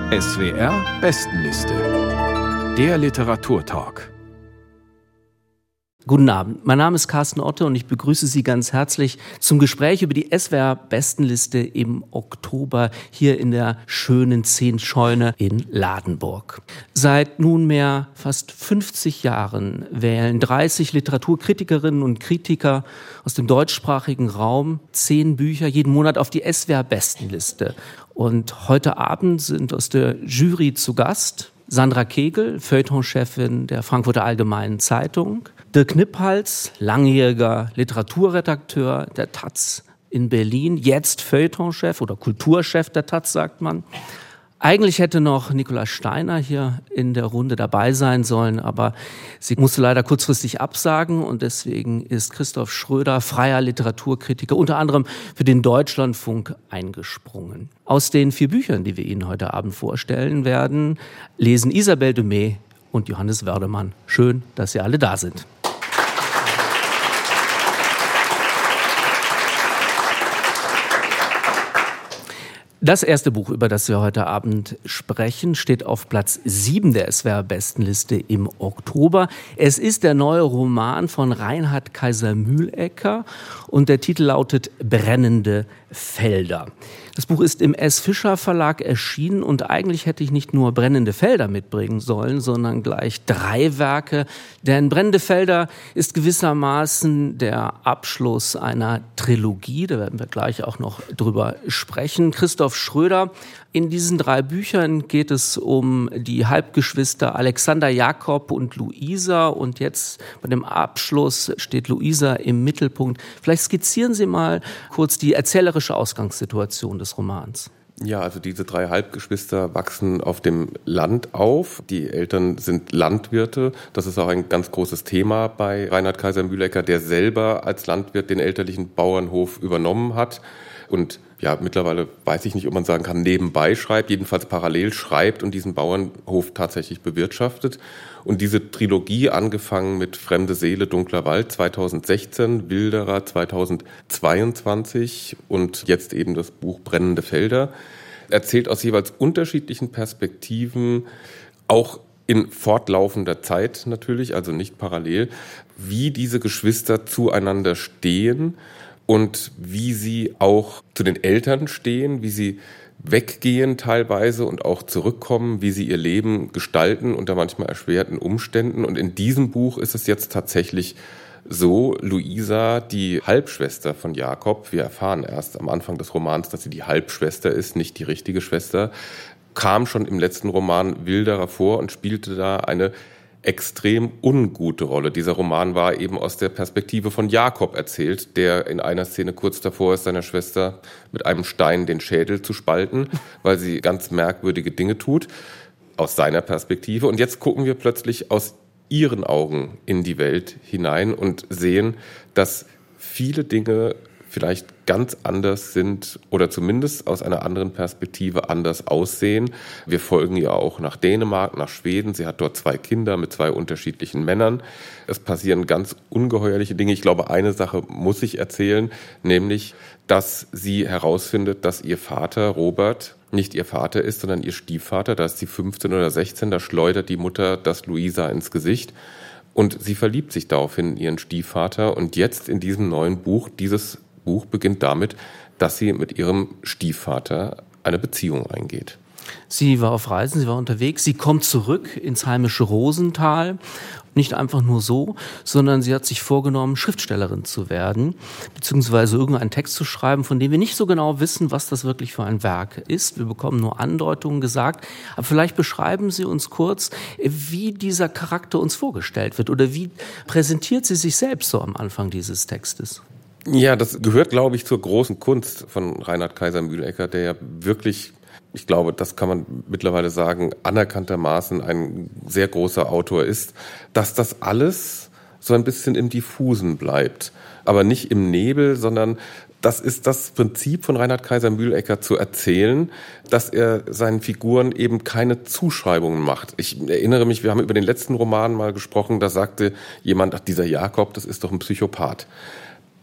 SWR Bestenliste. Der Literaturtalk. Guten Abend, mein Name ist Carsten Otte und ich begrüße Sie ganz herzlich zum Gespräch über die SWR-Bestenliste im Oktober hier in der schönen 10-Scheune in Ladenburg. Seit nunmehr fast 50 Jahren wählen 30 Literaturkritikerinnen und Kritiker aus dem deutschsprachigen Raum 10 Bücher jeden Monat auf die SWR-Bestenliste. Und heute Abend sind aus der Jury zu Gast Sandra Kegel, Feuilletonchefin der Frankfurter Allgemeinen Zeitung, Dirk Nippals, langjähriger Literaturredakteur der taz in Berlin, jetzt Feuilletonchef oder Kulturchef der taz, sagt man. Eigentlich hätte noch Nicola Steiner hier in der Runde dabei sein sollen, aber sie musste leider kurzfristig absagen und deswegen ist Christoph Schröder, freier Literaturkritiker, unter anderem für den Deutschlandfunk eingesprungen. Aus den 4 Büchern, die wir Ihnen heute Abend vorstellen werden, lesen Isabelle Demey und Johannes Wördemann. Schön, dass Sie alle da sind. Das erste Buch, über das wir heute Abend sprechen, steht auf Platz 7 der SWR-Bestenliste im Oktober. Es ist der neue Roman von Reinhard Kaiser-Mühlecker und der Titel lautet Brennende Felder. Das Buch ist im S. Fischer Verlag erschienen und eigentlich hätte ich nicht nur Brennende Felder mitbringen sollen, sondern gleich 3 Werke. Denn Brennende Felder ist gewissermaßen der Abschluss einer Trilogie, da werden wir gleich auch noch drüber sprechen. Christoph Schröder, in diesen 3 Büchern geht es um die Halbgeschwister Alexander, Jakob und Luisa und jetzt bei dem Abschluss steht Luisa im Mittelpunkt. Vielleicht skizzieren Sie mal kurz die erzählerische Ausgangssituation des Romans. Ja, also diese 3 Halbgeschwister wachsen auf dem Land auf. Die Eltern sind Landwirte. Das ist auch ein ganz großes Thema bei Reinhard Kaiser-Mühlecker, der selber als Landwirt den elterlichen Bauernhof übernommen hat und ja, mittlerweile weiß ich nicht, ob man sagen kann, nebenbei schreibt, jedenfalls parallel schreibt und diesen Bauernhof tatsächlich bewirtschaftet. Und diese Trilogie, angefangen mit Fremde Seele, dunkler Wald 2016, Wilderer 2022 und jetzt eben das Buch Brennende Felder, erzählt aus jeweils unterschiedlichen Perspektiven, auch in fortlaufender Zeit natürlich, also nicht parallel, wie diese Geschwister zueinander stehen und wie sie auch zu den Eltern stehen, wie sie weggehen teilweise und auch zurückkommen, wie sie ihr Leben gestalten unter manchmal erschwerten Umständen. Und in diesem Buch ist es jetzt tatsächlich so, Luisa, die Halbschwester von Jakob, wir erfahren erst am Anfang des Romans, dass sie die Halbschwester ist, nicht die richtige Schwester, kam schon im letzten Roman Wilderer vor und spielte da eine extrem ungute Rolle. Dieser Roman war eben aus der Perspektive von Jakob erzählt, der in einer Szene kurz davor ist, seiner Schwester mit einem Stein den Schädel zu spalten, weil sie ganz merkwürdige Dinge tut, aus seiner Perspektive. Und jetzt gucken wir plötzlich aus ihren Augen in die Welt hinein und sehen, dass viele Dinge vielleicht ganz anders sind oder zumindest aus einer anderen Perspektive anders aussehen. Wir folgen ihr auch nach Dänemark, nach Schweden. Sie hat dort 2 Kinder mit 2 unterschiedlichen Männern. Es passieren ganz ungeheuerliche Dinge. Ich glaube, eine Sache muss ich erzählen, nämlich, dass sie herausfindet, dass ihr Vater Robert nicht ihr Vater ist, sondern ihr Stiefvater. Da ist sie 15 oder 16, da schleudert die Mutter das Luisa ins Gesicht. Und sie verliebt sich daraufhin in ihren Stiefvater. Und jetzt in diesem neuen Buch, dieses Buch beginnt damit, dass sie mit ihrem Stiefvater eine Beziehung eingeht. Sie war auf Reisen, sie war unterwegs, sie kommt zurück ins heimische Rosental. Nicht einfach nur so, sondern sie hat sich vorgenommen, Schriftstellerin zu werden, beziehungsweise irgendeinen Text zu schreiben, von dem wir nicht so genau wissen, was das wirklich für ein Werk ist. Wir bekommen nur Andeutungen gesagt. Aber vielleicht beschreiben Sie uns kurz, wie dieser Charakter uns vorgestellt wird oder wie präsentiert sie sich selbst so am Anfang dieses Textes? Ja, das gehört, glaube ich, zur großen Kunst von Reinhard Kaiser-Mühlecker, der ja wirklich, ich glaube, das kann man mittlerweile sagen, anerkanntermaßen ein sehr großer Autor ist, dass das alles so ein bisschen im Diffusen bleibt. Aber nicht im Nebel, sondern das ist das Prinzip von Reinhard Kaiser-Mühlecker zu erzählen, dass er seinen Figuren eben keine Zuschreibungen macht. Ich erinnere mich, wir haben über den letzten Roman mal gesprochen, da sagte jemand, ach, dieser Jakob, das ist doch ein Psychopath.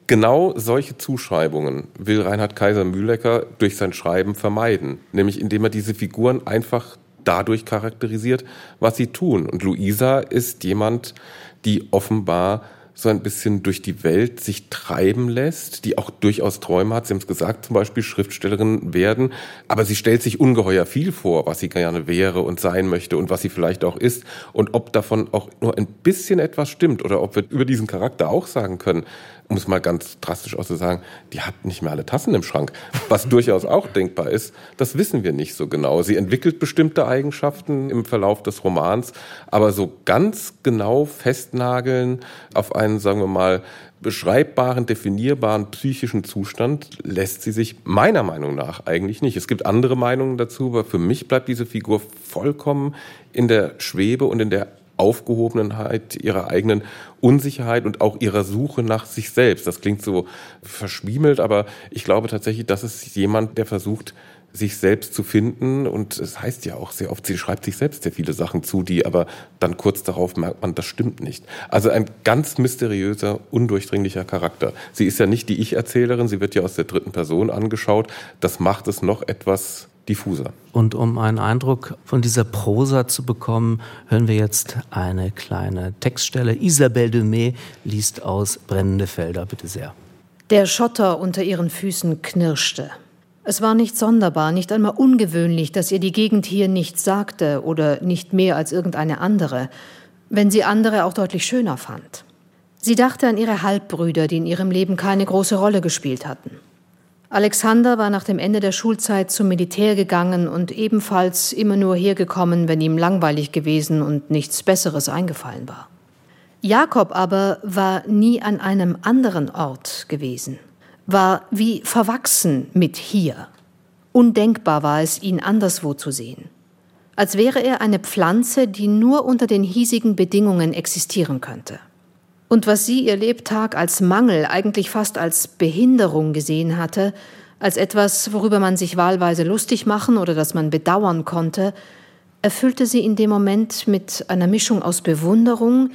Genau solche Zuschreibungen will Reinhard Kaiser-Mühlecker durch sein Schreiben vermeiden, nämlich indem er diese Figuren einfach dadurch charakterisiert, was sie tun. Und Luisa ist jemand, die offenbar so ein bisschen durch die Welt sich treiben lässt, die auch durchaus Träume hat. Sie haben es gesagt, zum Beispiel Schriftstellerin werden. Aber sie stellt sich ungeheuer viel vor, was sie gerne wäre und sein möchte und was sie vielleicht auch ist. Und ob davon auch nur ein bisschen etwas stimmt oder ob wir über diesen Charakter auch sagen können, um es mal ganz drastisch auch zu sagen, die hat nicht mehr alle Tassen im Schrank. Was durchaus auch denkbar ist, das wissen wir nicht so genau. Sie entwickelt bestimmte Eigenschaften im Verlauf des Romans, aber so ganz genau festnageln auf einen, sagen wir mal, beschreibbaren, definierbaren psychischen Zustand lässt sie sich meiner Meinung nach eigentlich nicht. Es gibt andere Meinungen dazu, aber für mich bleibt diese Figur vollkommen in der Schwebe und in der Aufgehobenheit ihrer eigenen Unsicherheit und auch ihrer Suche nach sich selbst. Das klingt so verschwiemelt, aber ich glaube tatsächlich, das ist jemand, der versucht, sich selbst zu finden. Und es heißt ja auch sehr oft, sie schreibt sich selbst sehr viele Sachen zu, die aber dann kurz darauf merkt man, das stimmt nicht. Also ein ganz mysteriöser, undurchdringlicher Charakter. Sie ist ja nicht die Ich-Erzählerin, sie wird ja aus der dritten Person angeschaut. Das macht es noch etwas diffuser. Und um einen Eindruck von dieser Prosa zu bekommen, hören wir jetzt eine kleine Textstelle. Isabelle de May liest aus Brennende Felder. Bitte sehr. Der Schotter unter ihren Füßen knirschte. Es war nicht sonderbar, nicht einmal ungewöhnlich, dass ihr die Gegend hier nichts sagte oder nicht mehr als irgendeine andere, wenn sie andere auch deutlich schöner fand. Sie dachte an ihre Halbbrüder, die in ihrem Leben keine große Rolle gespielt hatten. Alexander war nach dem Ende der Schulzeit zum Militär gegangen und ebenfalls immer nur hergekommen, wenn ihm langweilig gewesen und nichts Besseres eingefallen war. Jakob aber war nie an einem anderen Ort gewesen, war wie verwachsen mit hier. Undenkbar war es, ihn anderswo zu sehen. Als wäre er eine Pflanze, die nur unter den hiesigen Bedingungen existieren könnte. Und was sie ihr Lebtag als Mangel, eigentlich fast als Behinderung gesehen hatte, als etwas, worüber man sich wahlweise lustig machen oder das man bedauern konnte, erfüllte sie in dem Moment mit einer Mischung aus Bewunderung,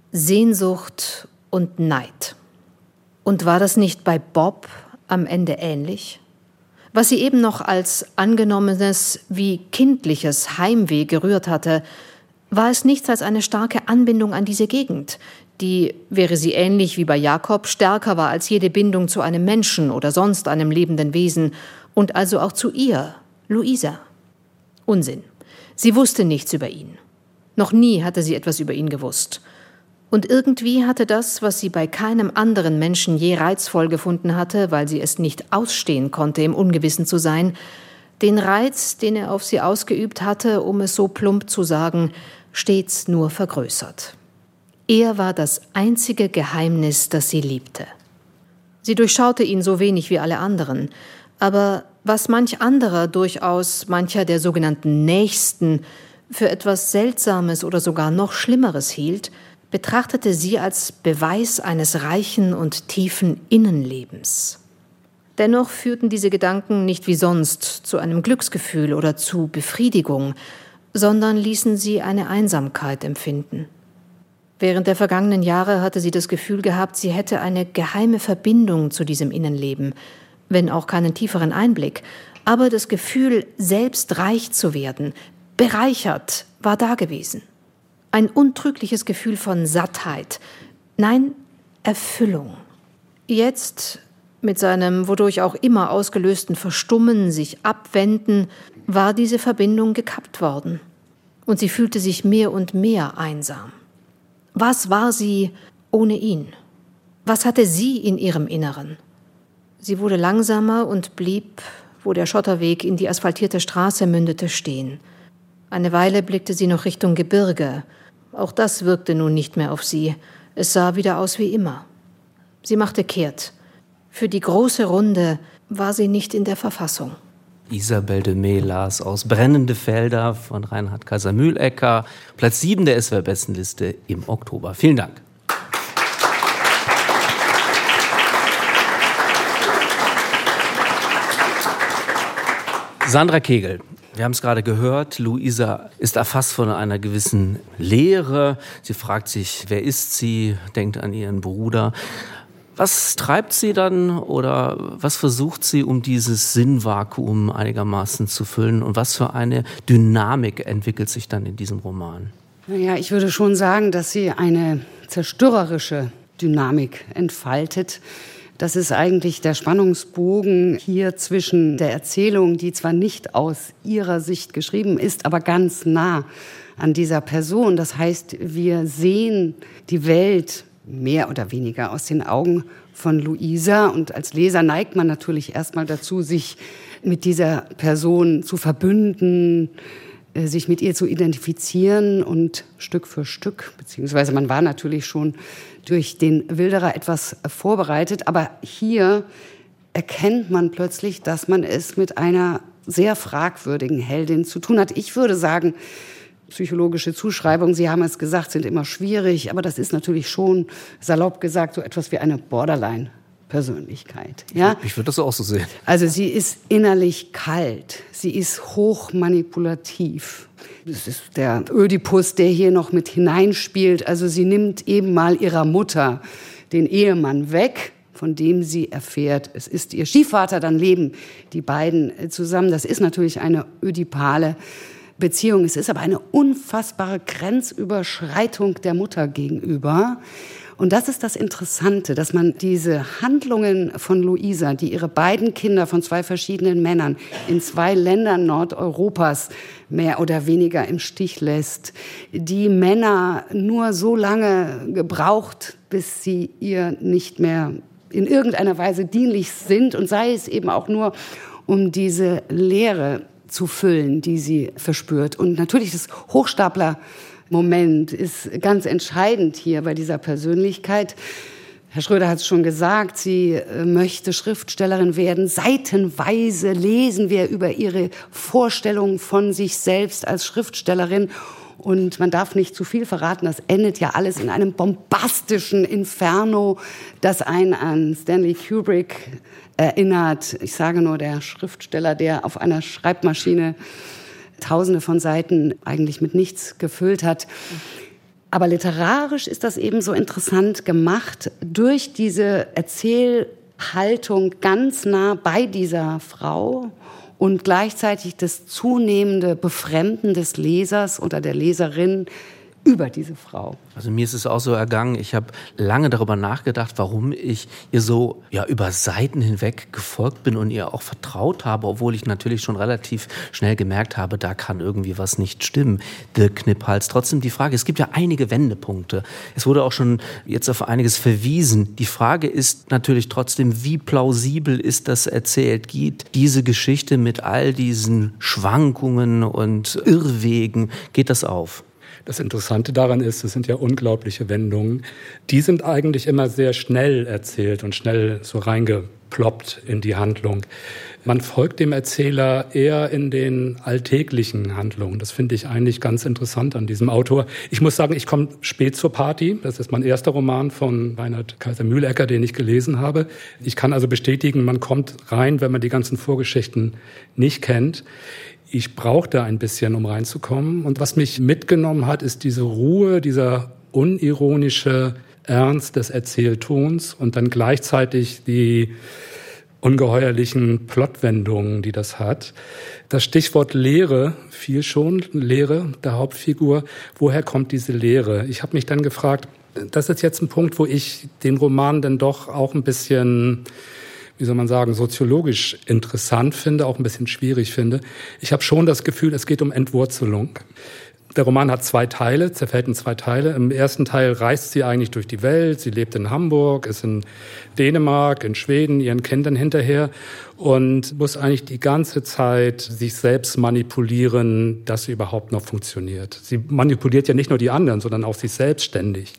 Sehnsucht und Neid. Und war das nicht bei Bob am Ende ähnlich? Was sie eben noch als angenommenes wie kindliches Heimweh gerührt hatte, war es nichts als eine starke Anbindung an diese Gegend, die, wäre sie ähnlich wie bei Jakob, stärker war als jede Bindung zu einem Menschen oder sonst einem lebenden Wesen und also auch zu ihr, Luisa. Unsinn. Sie wusste nichts über ihn. Noch nie hatte sie etwas über ihn gewusst. Und irgendwie hatte das, was sie bei keinem anderen Menschen je reizvoll gefunden hatte, weil sie es nicht ausstehen konnte, im Ungewissen zu sein, den Reiz, den er auf sie ausgeübt hatte, um es so plump zu sagen, stets nur vergrößert. Er war das einzige Geheimnis, das sie liebte. Sie durchschaute ihn so wenig wie alle anderen, aber was manch anderer, durchaus mancher der sogenannten Nächsten, für etwas Seltsames oder sogar noch Schlimmeres hielt, betrachtete sie als Beweis eines reichen und tiefen Innenlebens. Dennoch führten diese Gedanken nicht wie sonst zu einem Glücksgefühl oder zu Befriedigung, sondern ließen sie eine Einsamkeit empfinden. Während der vergangenen Jahre hatte sie das Gefühl gehabt, sie hätte eine geheime Verbindung zu diesem Innenleben, wenn auch keinen tieferen Einblick, aber das Gefühl, selbst reich zu werden, bereichert, war da gewesen. Ein untrügliches Gefühl von Sattheit, nein, Erfüllung. Jetzt, mit seinem wodurch auch immer ausgelösten Verstummen, sich abwenden, war diese Verbindung gekappt worden. Und sie fühlte sich mehr und mehr einsam. Was war sie ohne ihn? Was hatte sie in ihrem Inneren? Sie wurde langsamer und blieb, wo der Schotterweg in die asphaltierte Straße mündete, stehen. Eine Weile blickte sie noch Richtung Gebirge. Auch das wirkte nun nicht mehr auf sie. Es sah wieder aus wie immer. Sie machte kehrt. Für die große Runde war sie nicht in der Verfassung. Isabelle de May las aus Brennende Felder von Reinhard Kaiser-Mühlecker, Platz 7 der SWR-Bestenliste im Oktober. Vielen Dank. Sandra Kegel, wir haben es gerade gehört, Luisa ist erfasst von einer gewissen Leere. Sie fragt sich, wer ist sie, denkt an ihren Bruder. Was treibt sie dann oder was versucht sie, um dieses Sinnvakuum einigermaßen zu füllen? Und was für eine Dynamik entwickelt sich dann in diesem Roman? Naja, ich würde schon sagen, dass sie eine zerstörerische Dynamik entfaltet. Das ist eigentlich der Spannungsbogen hier zwischen der Erzählung, die zwar nicht aus ihrer Sicht geschrieben ist, aber ganz nah an dieser Person. Das heißt, wir sehen die Welt mehr oder weniger aus den Augen von Luisa. Und als Leser neigt man natürlich erstmal dazu, sich mit dieser Person zu verbünden, sich mit ihr zu identifizieren und Stück für Stück, beziehungsweise man war natürlich schon durch den Wilderer etwas vorbereitet, aber hier erkennt man plötzlich, dass man es mit einer sehr fragwürdigen Heldin zu tun hat. Ich würde sagen, psychologische Zuschreibungen, Sie haben es gesagt, sind immer schwierig, aber das ist natürlich schon, salopp gesagt, so etwas wie eine Borderline-Persönlichkeit. Ja? Ich würde das auch so sehen. Also sie ist innerlich kalt, sie ist hochmanipulativ. Das ist der Ödipus, der hier noch mit hineinspielt. Also sie nimmt eben mal ihrer Mutter den Ehemann weg, von dem sie erfährt, es ist ihr Stiefvater, dann leben die beiden zusammen. Das ist natürlich eine ödipale Beziehung. Es ist aber eine unfassbare Grenzüberschreitung der Mutter gegenüber. Und das ist das Interessante, dass man diese Handlungen von Luisa, die ihre beiden Kinder von 2 verschiedenen Männern in 2 Ländern Nordeuropas mehr oder weniger im Stich lässt, die Männer nur so lange gebraucht, bis sie ihr nicht mehr in irgendeiner Weise dienlich sind und sei es eben auch nur, um diese Leere zu füllen, die sie verspürt. Und natürlich das Hochstapler-Moment ist ganz entscheidend hier bei dieser Persönlichkeit. Herr Schröder hat es schon gesagt, sie möchte Schriftstellerin werden. Seitenweise lesen wir über ihre Vorstellung von sich selbst als Schriftstellerin. Und man darf nicht zu viel verraten, das endet ja alles in einem bombastischen Inferno, das einen an Stanley Kubrick erinnert. Ich sage nur, der Schriftsteller, der auf einer Schreibmaschine Tausende von Seiten eigentlich mit nichts gefüllt hat. Aber literarisch ist das eben so interessant gemacht durch diese Erzählhaltung ganz nah bei dieser Frau und gleichzeitig das zunehmende Befremden des Lesers oder der Leserin über diese Frau. Also mir ist es auch so ergangen, ich habe lange darüber nachgedacht, warum ich ihr so über Seiten hinweg gefolgt bin und ihr auch vertraut habe, obwohl ich natürlich schon relativ schnell gemerkt habe, da kann irgendwie was nicht stimmen. Dirk Kniphals. Trotzdem die Frage, es gibt ja einige Wendepunkte. Es wurde auch schon jetzt auf einiges verwiesen. Die Frage ist natürlich trotzdem, wie plausibel ist das erzählt? Geht diese Geschichte mit all diesen Schwankungen und Irrwegen, geht das auf? Das Interessante daran ist, es sind ja unglaubliche Wendungen. Die sind eigentlich immer sehr schnell erzählt und schnell so reingeploppt in die Handlung. Man folgt dem Erzähler eher in den alltäglichen Handlungen. Das finde ich eigentlich ganz interessant an diesem Autor. Ich muss sagen, ich komme spät zur Party. Das ist mein erster Roman von Reinhard Kaiser-Mühlecker, den ich gelesen habe. Ich kann also bestätigen, man kommt rein, wenn man die ganzen Vorgeschichten nicht kennt. Ich brauchte ein bisschen, um reinzukommen. Und was mich mitgenommen hat, ist diese Ruhe, dieser unironische Ernst des Erzähltons und dann gleichzeitig die ungeheuerlichen Plotwendungen, die das hat. Das Stichwort Leere fiel schon, Leere der Hauptfigur. Woher kommt diese Leere? Ich habe mich dann gefragt, das ist jetzt ein Punkt, wo ich den Roman dann doch auch ein bisschen, wie soll man sagen, soziologisch interessant finde, auch ein bisschen schwierig finde. Ich habe schon das Gefühl, es geht um Entwurzelung. Der Roman hat 2 Teile, zerfällt in 2 Teile. Im ersten Teil reist sie eigentlich durch die Welt. Sie lebt in Hamburg, ist in Dänemark, in Schweden, ihren Kindern hinterher und muss eigentlich die ganze Zeit sich selbst manipulieren, dass sie überhaupt noch funktioniert. Sie manipuliert ja nicht nur die anderen, sondern auch sich selbst ständig.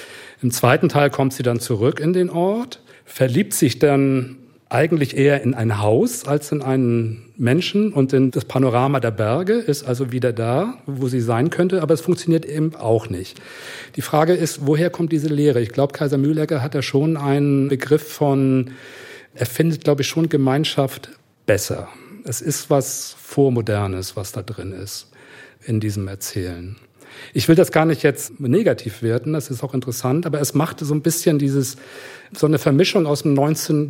Im zweiten Teil kommt sie dann zurück in den Ort, verliebt sich dann eigentlich eher in ein Haus als in einen Menschen und in das Panorama der Berge, ist also wieder da, wo sie sein könnte, aber es funktioniert eben auch nicht. Die Frage ist, woher kommt diese Leere? Ich glaube, Kaiser-Mühlecker hat da schon einen Begriff von, er findet, glaube ich, schon Gemeinschaft besser. Es ist was Vormodernes, was da drin ist in diesem Erzählen. Ich will das gar nicht jetzt negativ werten, das ist auch interessant, aber es machte so ein bisschen so eine Vermischung aus dem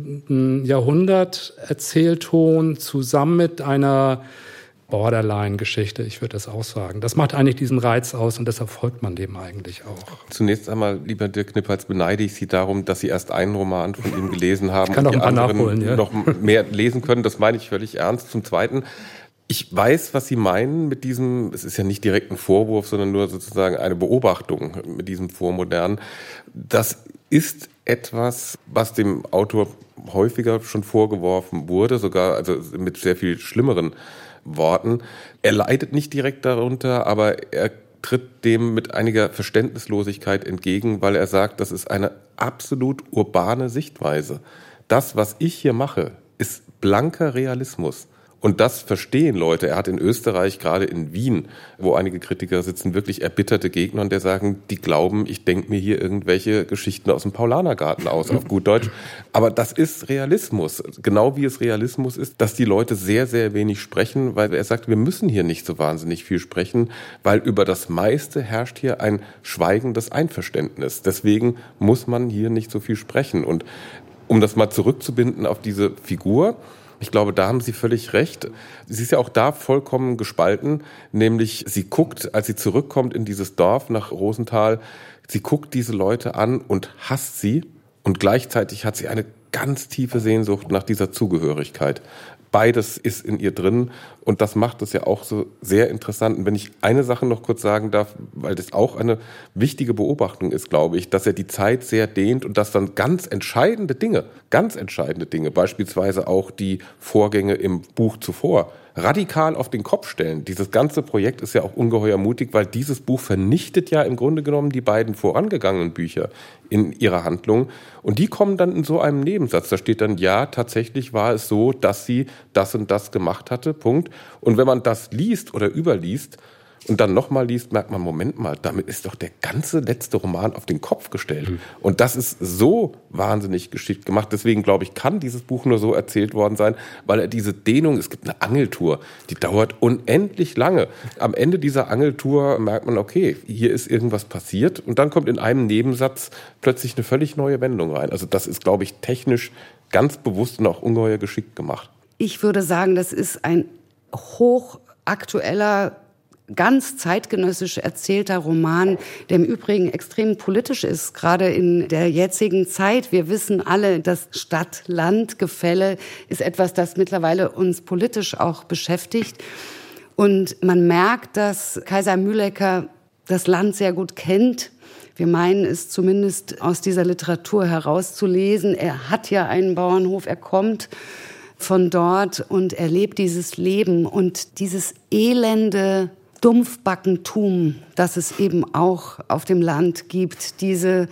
19. Jahrhundert Erzählton zusammen mit einer Borderline-Geschichte, ich würde das auch sagen. Das macht eigentlich diesen Reiz aus und deshalb folgt man dem eigentlich auch. Zunächst einmal, lieber Dirk Knippers, beneide ich Sie darum, dass Sie erst einen Roman von ihm gelesen haben ich kann und noch die ein paar anderen nachholen, ja. noch mehr lesen können. Das meine ich völlig ernst. Zum Zweiten, ich weiß, was Sie meinen mit diesem, es ist ja nicht direkt ein Vorwurf, sondern nur sozusagen eine Beobachtung mit diesem Vormodern. Das ist etwas, was dem Autor häufiger schon vorgeworfen wurde, sogar also mit sehr viel schlimmeren Worten. Er leidet nicht direkt darunter, aber er tritt dem mit einiger Verständnislosigkeit entgegen, weil er sagt, das ist eine absolut urbane Sichtweise. Das, was ich hier mache, ist blanker Realismus. Und das verstehen Leute. Er hat in Österreich, gerade in Wien, wo einige Kritiker sitzen, wirklich erbitterte Gegner, und der sagen, die glauben, ich denke mir hier irgendwelche Geschichten aus dem Paulanergarten aus, auf gut Deutsch. Aber das ist Realismus. Genau wie es Realismus ist, dass die Leute sehr, sehr wenig sprechen, weil er sagt, wir müssen hier nicht so wahnsinnig viel sprechen, weil über das meiste herrscht hier ein schweigendes Einverständnis. Deswegen muss man hier nicht so viel sprechen. Und um das mal zurückzubinden auf diese Figur, ich glaube, da haben Sie völlig recht. Sie ist ja auch da vollkommen gespalten, nämlich sie guckt, als sie zurückkommt in dieses Dorf nach Rosenthal, sie guckt diese Leute an und hasst sie, und gleichzeitig hat sie eine ganz tiefe Sehnsucht nach dieser Zugehörigkeit. Beides ist in ihr drin, und das macht es ja auch so sehr interessant. Und wenn ich eine Sache noch kurz sagen darf, weil das auch eine wichtige Beobachtung ist, glaube ich, dass er die Zeit sehr dehnt und dass dann ganz entscheidende Dinge, beispielsweise auch die Vorgänge im Buch zuvor, radikal auf den Kopf stellen. Dieses ganze Projekt ist ja auch ungeheuer mutig, weil dieses Buch vernichtet ja im Grunde genommen die beiden vorangegangenen Bücher in ihrer Handlung. Und die kommen dann in so einem Nebensatz. Da steht dann, ja, tatsächlich war es so, dass sie das und das gemacht hatte, Punkt. Und wenn man das liest oder überliest und dann nochmal liest, merkt man, Moment mal, damit ist doch der ganze letzte Roman auf den Kopf gestellt. Und das ist so wahnsinnig geschickt gemacht. Deswegen, glaube ich, kann dieses Buch nur so erzählt worden sein, weil er diese Dehnung, es gibt eine Angeltour, die dauert unendlich lange. Am Ende dieser Angeltour merkt man, okay, hier ist irgendwas passiert, und dann kommt in einem Nebensatz plötzlich eine völlig neue Wendung rein. Also das ist, glaube ich, technisch ganz bewusst und auch ungeheuer geschickt gemacht. Ich würde sagen, das ist ein hochaktueller, ganz zeitgenössisch erzählter Roman, der im Übrigen extrem politisch ist, gerade in der jetzigen Zeit. Wir wissen alle, das Stadt-Land-Gefälle ist etwas, das mittlerweile uns politisch auch beschäftigt. Und man merkt, dass Kaiser Mühlecker das Land sehr gut kennt. Wir meinen es zumindest aus dieser Literatur herauszulesen. Er hat ja einen Bauernhof, er kommt von dort und erlebt dieses Leben und dieses elende Dumpfbackentum, das es eben auch auf dem Land gibt, diese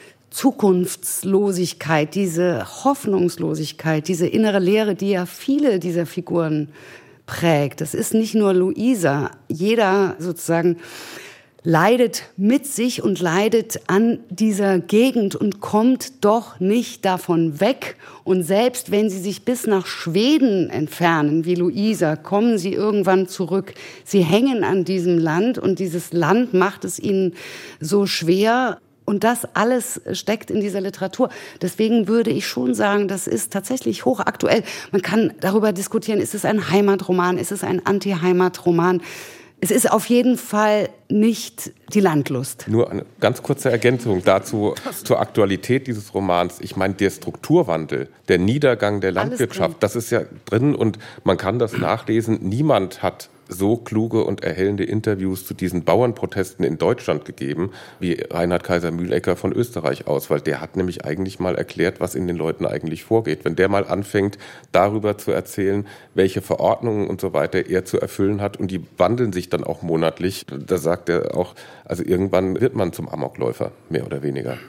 Zukunftslosigkeit, diese Hoffnungslosigkeit, diese innere Leere, die ja viele dieser Figuren prägt. Das ist nicht nur Luisa. Jeder sozusagen leidet mit sich und leidet an dieser Gegend und kommt doch nicht davon weg. Und selbst wenn sie sich bis nach Schweden entfernen, wie Luisa, kommen sie irgendwann zurück. Sie hängen an diesem Land, und dieses Land macht es ihnen so schwer. Und das alles steckt in dieser Literatur. Deswegen würde ich schon sagen, das ist tatsächlich hochaktuell. Man kann darüber diskutieren, ist es ein Heimatroman, ist es ein Anti-Heimatroman? Es ist auf jeden Fall nicht die Landlust. Nur eine ganz kurze Ergänzung dazu, zur Aktualität dieses Romans. Ich meine, der Strukturwandel, der Niedergang der Landwirtschaft, das ist ja drin, und man kann das nachlesen. Niemand hat so kluge und erhellende Interviews zu diesen Bauernprotesten in Deutschland gegeben, wie Reinhard Kaiser Mühlecker von Österreich aus, weil der hat nämlich eigentlich mal erklärt, was in den Leuten eigentlich vorgeht. Wenn der mal anfängt, darüber zu erzählen, welche Verordnungen und so weiter er zu erfüllen hat, und die wandeln sich dann auch monatlich, da sagt er auch, also irgendwann wird man zum Amokläufer, mehr oder weniger, ja.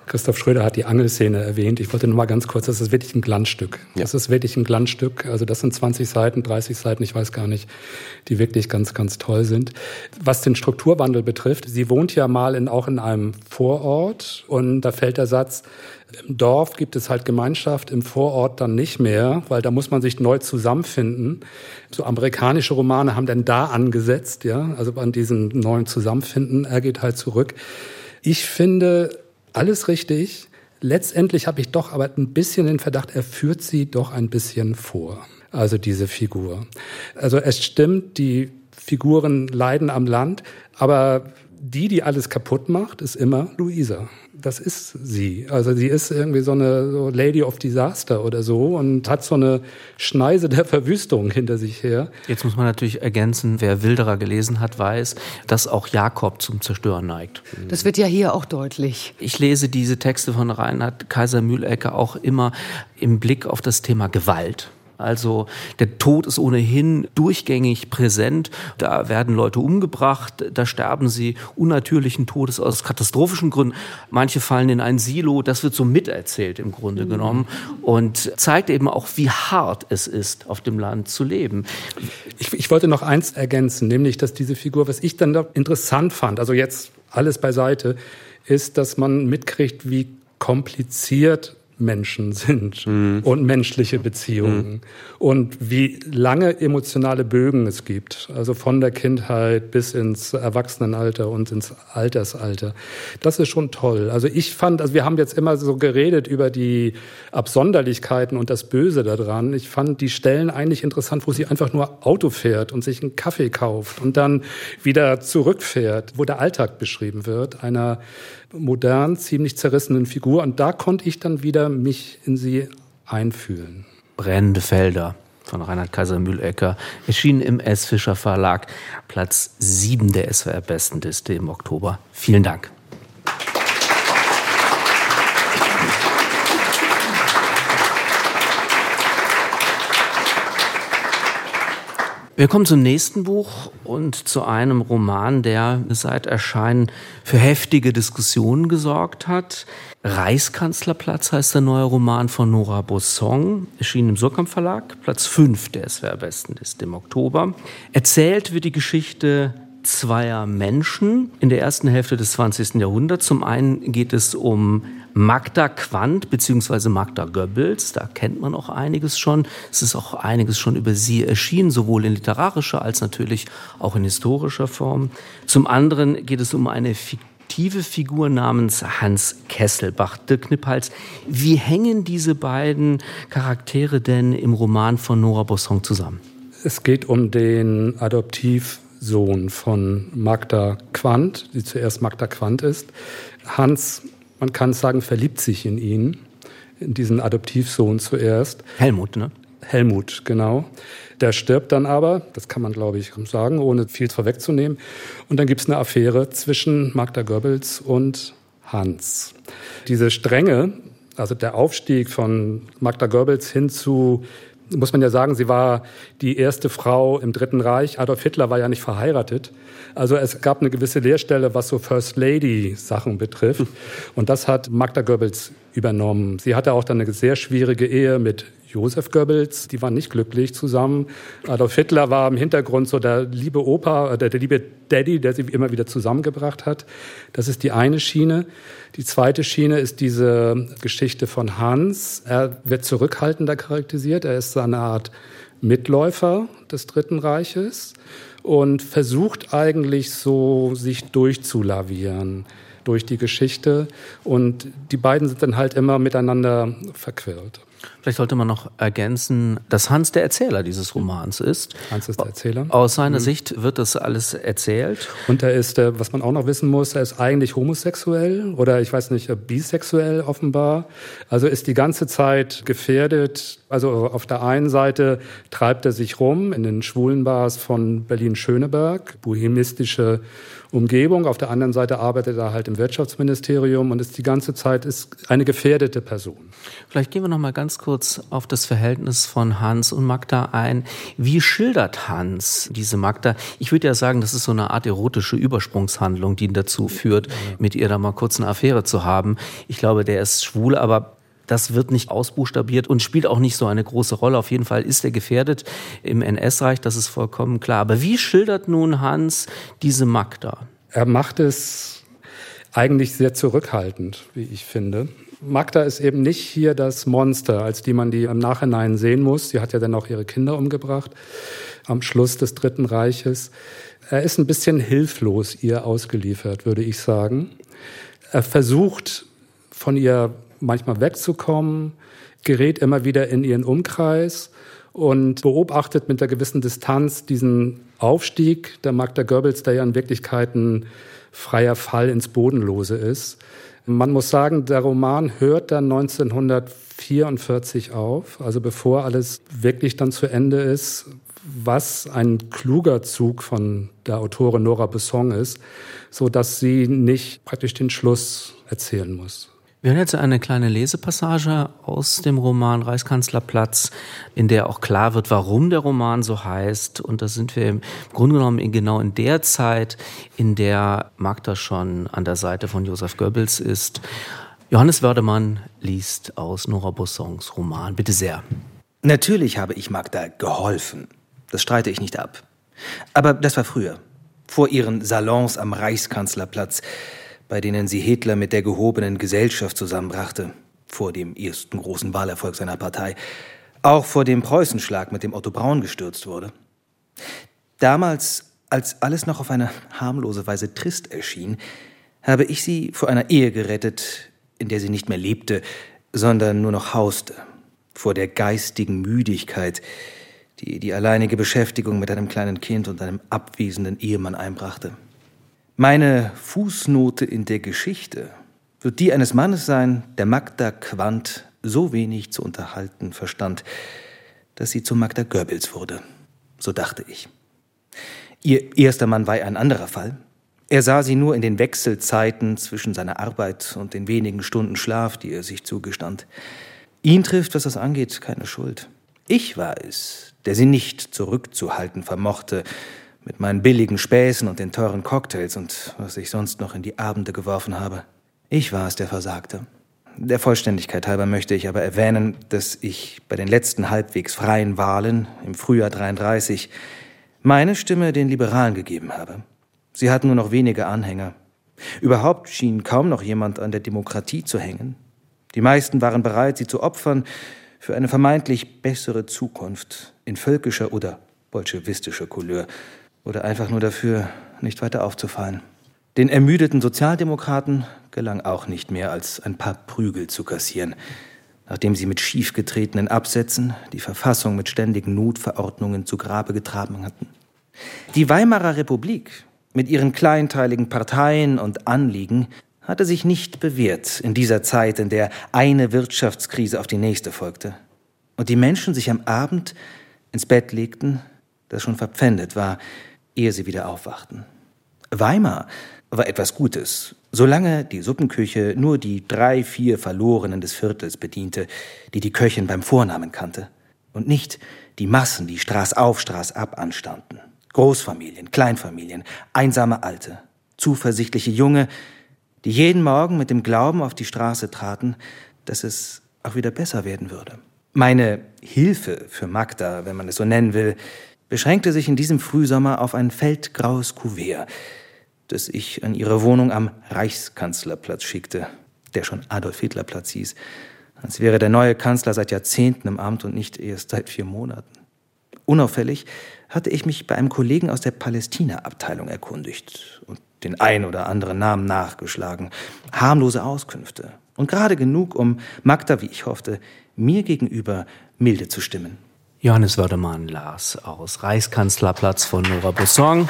Christoph Schröder hat die Angelszene erwähnt. Ich wollte nur mal ganz kurz, das ist wirklich ein Glanzstück. Ja. Das ist wirklich ein Glanzstück. Also das sind 20 Seiten, 30 Seiten, ich weiß gar nicht, die wirklich ganz, ganz toll sind. Was den Strukturwandel betrifft, sie wohnt ja mal auch in einem Vorort und da fällt der Satz, im Dorf gibt es halt Gemeinschaft, im Vorort dann nicht mehr, weil da muss man sich neu zusammenfinden. So amerikanische Romane haben dann da angesetzt, ja, also an diesem neuen Zusammenfinden. Er geht halt zurück. Ich finde alles richtig. Letztendlich habe ich doch aber ein bisschen den Verdacht, er führt sie doch ein bisschen vor. Also diese Figur. Also es stimmt, die Figuren leiden am Land, aber die alles kaputt macht, ist immer Luisa. Das ist sie. Also sie ist irgendwie so eine Lady of Disaster oder so und hat so eine Schneise der Verwüstung hinter sich her. Jetzt muss man natürlich ergänzen, wer Wilderer gelesen hat, weiß, dass auch Jakob zum Zerstören neigt. Das wird ja hier auch deutlich. Ich lese diese Texte von Reinhard Kaiser-Mühlecker auch immer im Blick auf das Thema Gewalt. Also der Tod ist ohnehin durchgängig präsent. Da werden Leute umgebracht, da sterben sie unnatürlichen Todes aus katastrophischen Gründen. Manche fallen in ein Silo, das wird so miterzählt im Grunde genommen und zeigt eben auch, wie hart es ist, auf dem Land zu leben. Ich wollte noch eins ergänzen, nämlich, dass diese Figur, was ich dann interessant fand, also jetzt alles beiseite, ist, dass man mitkriegt, wie kompliziert Menschen sind und menschliche Beziehungen und wie lange emotionale Bögen es gibt, also von der Kindheit bis ins Erwachsenenalter und ins Altersalter. Das ist schon toll. Also ich fand, also wir haben jetzt immer so geredet über die Absonderlichkeiten und das Böse daran. Ich fand die Stellen eigentlich interessant, wo sie einfach nur Auto fährt und sich einen Kaffee kauft und dann wieder zurückfährt, wo der Alltag beschrieben wird, einer modern, ziemlich zerrissenen Figur. Und da konnte ich dann wieder mich in sie einfühlen. Brennende Felder von Reinhard Kaiser-Mühlecker, erschienen im S. Fischer Verlag, Platz 7 der SWR-Bestenliste im Oktober. Vielen Dank. Wir kommen zum nächsten Buch und zu einem Roman, der seit Erscheinen für heftige Diskussionen gesorgt hat. Reichskanzlerplatz heißt der neue Roman von Nora Bosson, erschienen im Surkamp Verlag, Platz 5 der SWR-Bestenliste im Oktober. Erzählt wird die Geschichte zweier Menschen in der ersten Hälfte des 20. Jahrhunderts. Zum einen geht es um Magda Quandt bzw. Magda Goebbels. Da kennt man auch einiges schon. Es ist auch einiges schon über sie erschienen, sowohl in literarischer als natürlich auch in historischer Form. Zum anderen geht es um eine fiktive Figur namens Hans Kesselbach. Dirk Kniphals, wie hängen diese beiden Charaktere denn im Roman von Nora Bosson zusammen? Es geht um den Adoptivsohn von Magda Quandt, die zuerst Magda Quandt ist. Hans, man kann sagen, verliebt sich in ihn, in diesen Adoptivsohn zuerst. Helmut, ne? Helmut, genau. Der stirbt dann aber, das kann man, glaube ich, sagen, ohne viel vorwegzunehmen. Und dann gibt es eine Affäre zwischen Magda Goebbels und Hans. Diese Strenge, also der Aufstieg von Magda Goebbels hin zu, muss man ja sagen, sie war die erste Frau im Dritten Reich. Adolf Hitler war ja nicht verheiratet. Also es gab eine gewisse Leerstelle, was so First Lady Sachen betrifft. Und das hat Magda Goebbels übernommen. Sie hatte auch dann eine sehr schwierige Ehe mit Josef Goebbels. Die waren nicht glücklich zusammen. Adolf Hitler war im Hintergrund so der liebe Opa, der liebe Daddy, der sie immer wieder zusammengebracht hat. Das ist die eine Schiene. Die zweite Schiene ist diese Geschichte von Hans. Er wird zurückhaltender charakterisiert. Er ist so eine Art Mitläufer des Dritten Reiches und versucht eigentlich so, sich durchzulavieren durch die Geschichte. Und die beiden sind dann halt immer miteinander verquirlt. Vielleicht sollte man noch ergänzen, dass Hans der Erzähler dieses Romans ist. Hans ist der Erzähler. Aus seiner Sicht wird das alles erzählt. Und er ist, was man auch noch wissen muss, er ist eigentlich homosexuell oder ich weiß nicht, bisexuell offenbar. Also ist die ganze Zeit gefährdet. Also auf der einen Seite treibt er sich rum in den Schwulenbars von Berlin-Schöneberg, bohemistische Umgebung. Auf der anderen Seite arbeitet er halt im Wirtschaftsministerium und ist die ganze Zeit ist eine gefährdete Person. Vielleicht gehen wir noch mal ganz ganz kurz auf das Verhältnis von Hans und Magda ein. Wie schildert Hans diese Magda? Ich würde ja sagen, das ist so eine Art erotische Übersprungshandlung, die ihn dazu führt, mit ihr da mal kurz eine Affäre zu haben. Ich glaube, der ist schwul, aber das wird nicht ausbuchstabiert und spielt auch nicht so eine große Rolle. Auf jeden Fall ist er gefährdet im NS-Reich, das ist vollkommen klar. Aber wie schildert nun Hans diese Magda? Er macht es eigentlich sehr zurückhaltend, wie ich finde. Magda ist eben nicht hier das Monster, als die man die im Nachhinein sehen muss. Sie hat ja dann auch ihre Kinder umgebracht am Schluss des Dritten Reiches. Er ist ein bisschen hilflos ihr ausgeliefert, würde ich sagen. Er versucht, von ihr manchmal wegzukommen, gerät immer wieder in ihren Umkreis und beobachtet mit einer gewissen Distanz diesen Aufstieg der Magda Goebbels, der ja in Wirklichkeit ein freier Fall ins Bodenlose ist. Man muss sagen, der Roman hört dann 1944 auf, also bevor alles wirklich dann zu Ende ist, was ein kluger Zug von der Autorin Nora Besson ist, so dass sie nicht praktisch den Schluss erzählen muss. Wir hören jetzt eine kleine Lesepassage aus dem Roman Reichskanzlerplatz, in der auch klar wird, warum der Roman so heißt. Und da sind wir im Grunde genommen genau in der Zeit, in der Magda schon an der Seite von Joseph Goebbels ist. Johannes Wördemann liest aus Nora Bessons Roman. Bitte sehr. Natürlich habe ich Magda geholfen. Das streite ich nicht ab. Aber das war früher, vor ihren Salons am Reichskanzlerplatz, bei denen sie Hitler mit der gehobenen Gesellschaft zusammenbrachte, vor dem ersten großen Wahlerfolg seiner Partei, auch vor dem Preußenschlag, mit dem Otto Braun gestürzt wurde. Damals, als alles noch auf eine harmlose Weise trist erschien, habe ich sie vor einer Ehe gerettet, in der sie nicht mehr lebte, sondern nur noch hauste, vor der geistigen Müdigkeit, die die alleinige Beschäftigung mit einem kleinen Kind und einem abwesenden Ehemann einbrachte. Meine Fußnote in der Geschichte wird die eines Mannes sein, der Magda Quandt so wenig zu unterhalten verstand, dass sie zu Magda Goebbels wurde. So dachte ich. Ihr erster Mann war ein anderer Fall. Er sah sie nur in den Wechselzeiten zwischen seiner Arbeit und den wenigen Stunden Schlaf, die er sich zugestand. Ihn trifft, was das angeht, keine Schuld. Ich war es, der sie nicht zurückzuhalten vermochte, mit meinen billigen Späßen und den teuren Cocktails und was ich sonst noch in die Abende geworfen habe. Ich war es, der versagte. Der Vollständigkeit halber möchte ich aber erwähnen, dass ich bei den letzten halbwegs freien Wahlen im Frühjahr 1933 meine Stimme den Liberalen gegeben habe. Sie hatten nur noch wenige Anhänger. Überhaupt schien kaum noch jemand an der Demokratie zu hängen. Die meisten waren bereit, sie zu opfern für eine vermeintlich bessere Zukunft in völkischer oder bolschewistischer Couleur oder einfach nur dafür, nicht weiter aufzufallen. Den ermüdeten Sozialdemokraten gelang auch nicht mehr, als ein paar Prügel zu kassieren, nachdem sie mit schiefgetretenen Absätzen die Verfassung mit ständigen Notverordnungen zu Grabe getragen hatten. Die Weimarer Republik mit ihren kleinteiligen Parteien und Anliegen hatte sich nicht bewährt in dieser Zeit, in der eine Wirtschaftskrise auf die nächste folgte und die Menschen sich am Abend ins Bett legten, das schon verpfändet war, ehe sie wieder aufwachten. Weimar war etwas Gutes, solange die Suppenküche nur die 3, 4 Verlorenen des Viertels bediente, die die Köchin beim Vornamen kannte, und nicht die Massen, die Straß auf, Straß ab anstanden. Großfamilien, Kleinfamilien, einsame Alte, zuversichtliche Junge, die jeden Morgen mit dem Glauben auf die Straße traten, dass es auch wieder besser werden würde. Meine Hilfe für Magda, wenn man es so nennen will, beschränkte sich in diesem Frühsommer auf ein feldgraues Kuvert, das ich an ihre Wohnung am Reichskanzlerplatz schickte, der schon Adolf-Hitler-Platz hieß, als wäre der neue Kanzler seit Jahrzehnten im Amt und nicht erst seit 4 Monaten. Unauffällig hatte ich mich bei einem Kollegen aus der Palästina-Abteilung erkundigt und den ein oder anderen Namen nachgeschlagen. Harmlose Auskünfte und gerade genug, um Magda, wie ich hoffte, mir gegenüber milde zu stimmen. Johannes Wördemann las aus Reichskanzlerplatz von Nora Besson.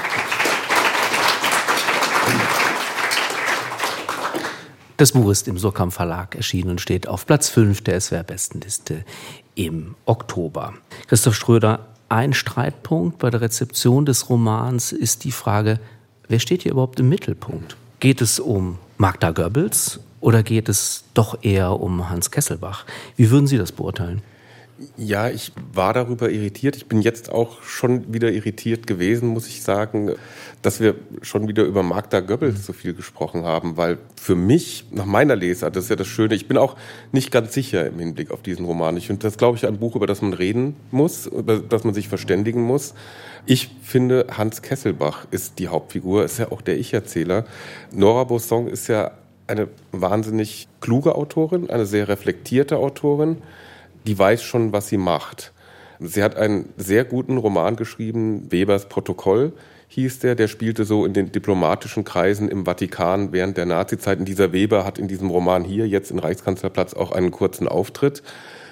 Das Buch ist im Surkamp Verlag erschienen und steht auf Platz 5 der SWR-Bestenliste im Oktober. Christoph Schröder, ein Streitpunkt bei der Rezeption des Romans ist die Frage, wer steht hier überhaupt im Mittelpunkt? Geht es um Magda Goebbels Oder geht es doch eher um Hans Kesselbach? Wie würden Sie das beurteilen? Ja, ich war darüber irritiert. Ich bin jetzt auch schon wieder irritiert gewesen, muss ich sagen, dass wir schon wieder über Magda Goebbels so viel gesprochen haben, weil für mich, nach meiner Lesart, das ist ja das Schöne, ich bin auch nicht ganz sicher im Hinblick auf diesen Roman. Ich finde das, glaube ich, ein Buch, über das man reden muss, über das man sich verständigen muss. Ich finde, Hans Kesselbach ist die Hauptfigur, ist ja auch der Ich-Erzähler. Nora Bosson ist ja eine wahnsinnig kluge Autorin, eine sehr reflektierte Autorin, die weiß schon, was sie macht. Sie hat einen sehr guten Roman geschrieben, Webers Protokoll hieß der spielte so in den diplomatischen Kreisen im Vatikan während der Nazizeit. Und dieser Weber hat in diesem Roman hier, jetzt in Reichskanzlerplatz, auch einen kurzen Auftritt.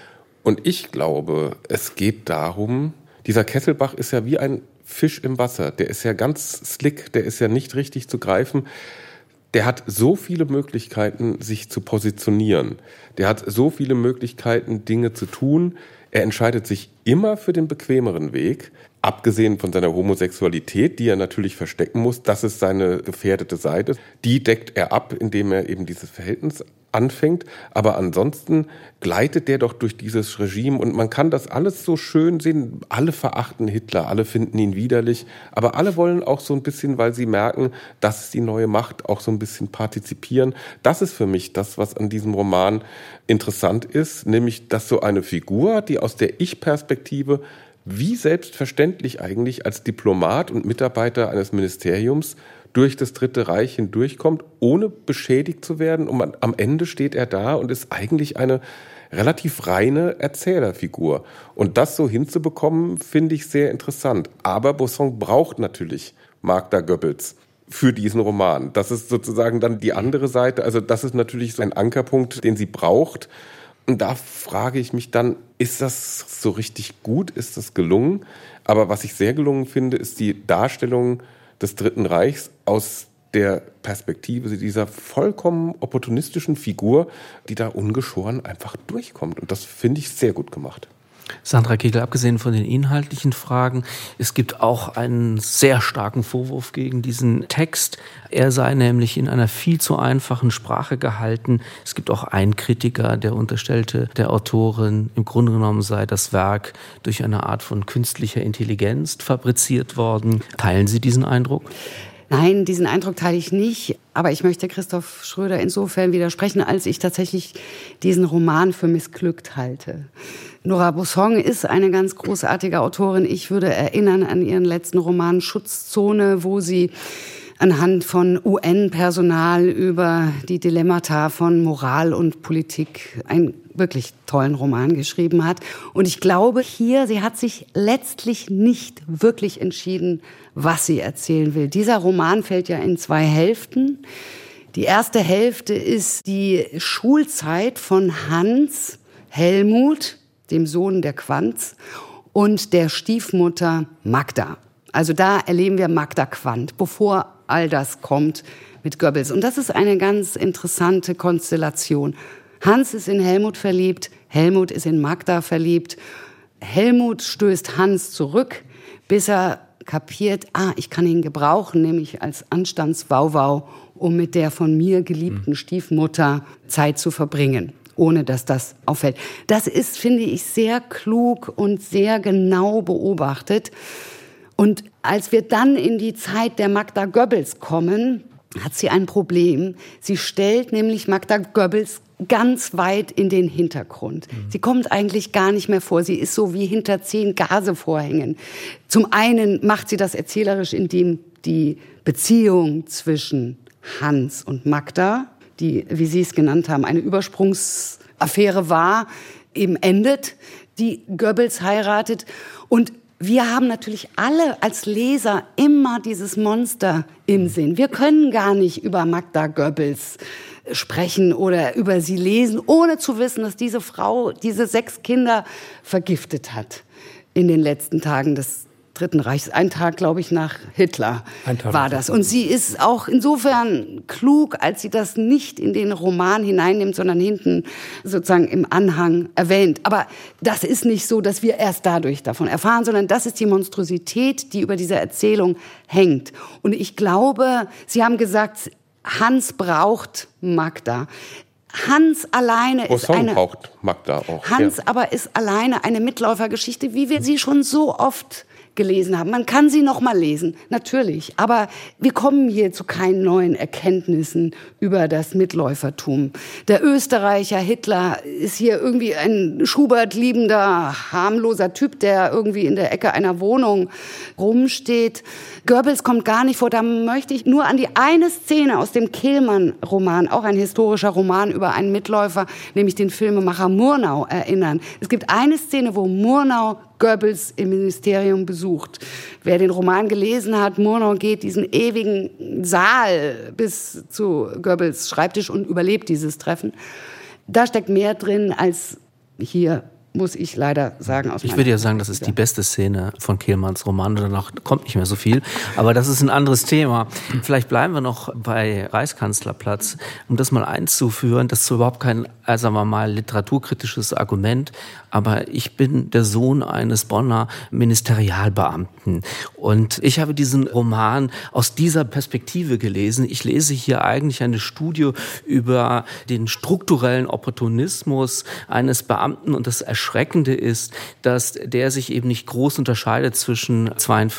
Und ich glaube, es geht darum, dieser Kesselbach ist ja wie ein Fisch im Wasser. Der ist ja ganz slick, der ist ja nicht richtig zu greifen. Der hat so viele Möglichkeiten, sich zu positionieren. Der hat so viele Möglichkeiten, Dinge zu tun. Er entscheidet sich immer für den bequemeren Weg, abgesehen von seiner Homosexualität, die er natürlich verstecken muss. Das ist seine gefährdete Seite. Die deckt er ab, indem er eben dieses Verhältnis anfängt. Aber ansonsten gleitet der doch durch dieses Regime und man kann das alles so schön sehen. Alle verachten Hitler, alle finden ihn widerlich, aber alle wollen auch so ein bisschen, weil sie merken, das ist die neue Macht, auch so ein bisschen partizipieren. Das ist für mich das, was an diesem Roman interessant ist, nämlich, dass so eine Figur, die aus der Ich-Perspektive wie selbstverständlich eigentlich als Diplomat und Mitarbeiter eines Ministeriums durch das Dritte Reich hindurchkommt, ohne beschädigt zu werden. Und am Ende steht er da und ist eigentlich eine relativ reine Erzählerfigur. Und das so hinzubekommen, finde ich sehr interessant. Aber Bosson braucht natürlich Magda Goebbels für diesen Roman. Das ist sozusagen dann die andere Seite. Also das ist natürlich so ein Ankerpunkt, den sie braucht. Und da frage ich mich dann, ist das so richtig gut? Ist das gelungen? Aber was ich sehr gelungen finde, ist die Darstellung des Dritten Reichs aus der Perspektive dieser vollkommen opportunistischen Figur, die da ungeschoren einfach durchkommt. Und das finde ich sehr gut gemacht. Sandra Kegel, abgesehen von den inhaltlichen Fragen, es gibt auch einen sehr starken Vorwurf gegen diesen Text. Er sei nämlich in einer viel zu einfachen Sprache gehalten. Es gibt auch einen Kritiker, der unterstellte, der Autorin, im Grunde genommen sei das Werk durch eine Art von künstlicher Intelligenz fabriziert worden. Teilen Sie diesen Eindruck? Nein, diesen Eindruck teile ich nicht. Aber ich möchte Christoph Schröder insofern widersprechen, als ich tatsächlich diesen Roman für missglückt halte. Nora Bosson ist eine ganz großartige Autorin. Ich würde erinnern an ihren letzten Roman Schutzzone, wo sie anhand von UN-Personal über die Dilemmata von Moral und Politik einen wirklich tollen Roman geschrieben hat. Und ich glaube hier, sie hat sich letztlich nicht wirklich entschieden, was sie erzählen will. Dieser Roman fällt ja in 2 Hälften. Die erste Hälfte ist die Schulzeit von Hans Helmut, dem Sohn der Quantz, und der Stiefmutter Magda. Also da erleben wir Magda Quandt, bevor all das kommt mit Goebbels. Und das ist eine ganz interessante Konstellation. Hans ist in Helmut verliebt, Helmut ist in Magda verliebt. Helmut stößt Hans zurück, bis er kapiert, ich kann ihn gebrauchen, nämlich als Anstandswauwau, um mit der von mir geliebten Stiefmutter Zeit zu verbringen, ohne dass das auffällt. Das ist, finde ich, sehr klug und sehr genau beobachtet. Und als wir dann in die Zeit der Magda Goebbels kommen, hat sie ein Problem. Sie stellt nämlich Magda Goebbels ganz weit in den Hintergrund. Sie kommt eigentlich gar nicht mehr vor. Sie ist so wie hinter 10 Gasevorhängen. Zum einen macht sie das erzählerisch, indem die Beziehung zwischen Hans und Magda, die, wie Sie es genannt haben, eine Übersprungsaffäre war, eben endet, die Goebbels heiratet. Und wir haben natürlich alle als Leser immer dieses Monster im Sinn. Wir können gar nicht über Magda Goebbels sprechen oder über sie lesen, ohne zu wissen, dass diese Frau diese 6 Kinder vergiftet hat in den letzten Tagen des Dritten Reichs. Ein Tag, glaube ich, nach Hitler war das. Und sie ist auch insofern klug, als sie das nicht in den Roman hineinnimmt, sondern hinten sozusagen im Anhang erwähnt. Aber das ist nicht so, dass wir erst dadurch davon erfahren, sondern das ist die Monstrosität, die über dieser Erzählung hängt. Und ich glaube, Sie haben gesagt, Hans braucht Magda. Hans alleine ist eine... braucht Magda auch. Hans aber ist alleine eine Mitläufergeschichte, wie wir sie schon so oft gelesen haben. Man kann sie noch mal lesen, natürlich. Aber wir kommen hier zu keinen neuen Erkenntnissen über das Mitläufertum. Der Österreicher Hitler ist hier irgendwie ein Schubert-liebender, harmloser Typ, der irgendwie in der Ecke einer Wohnung rumsteht. Goebbels kommt gar nicht vor. Da möchte ich nur an die eine Szene aus dem Kehlmann-Roman, auch ein historischer Roman über einen Mitläufer, nämlich den Filmemacher Murnau, erinnern. Es gibt eine Szene, wo Murnau Goebbels im Ministerium besucht. Wer den Roman gelesen hat, Murnau geht diesen ewigen Saal bis zu Goebbels Schreibtisch und überlebt dieses Treffen. Da steckt mehr drin als hier, muss ich leider sagen. Ich würde ja sagen, das ist die beste Szene von Kehlmanns Roman. Danach kommt nicht mehr so viel. Aber das ist ein anderes Thema. Vielleicht bleiben wir noch bei Reichskanzlerplatz, um das mal einzuführen. Das ist überhaupt kein, sagen wir mal, literaturkritisches Argument. Aber ich bin der Sohn eines Bonner Ministerialbeamten. Und ich habe diesen Roman aus dieser Perspektive gelesen. Ich lese hier eigentlich eine Studie über den strukturellen Opportunismus eines Beamten. Und das Erschreckende ist, dass der sich eben nicht groß unterscheidet zwischen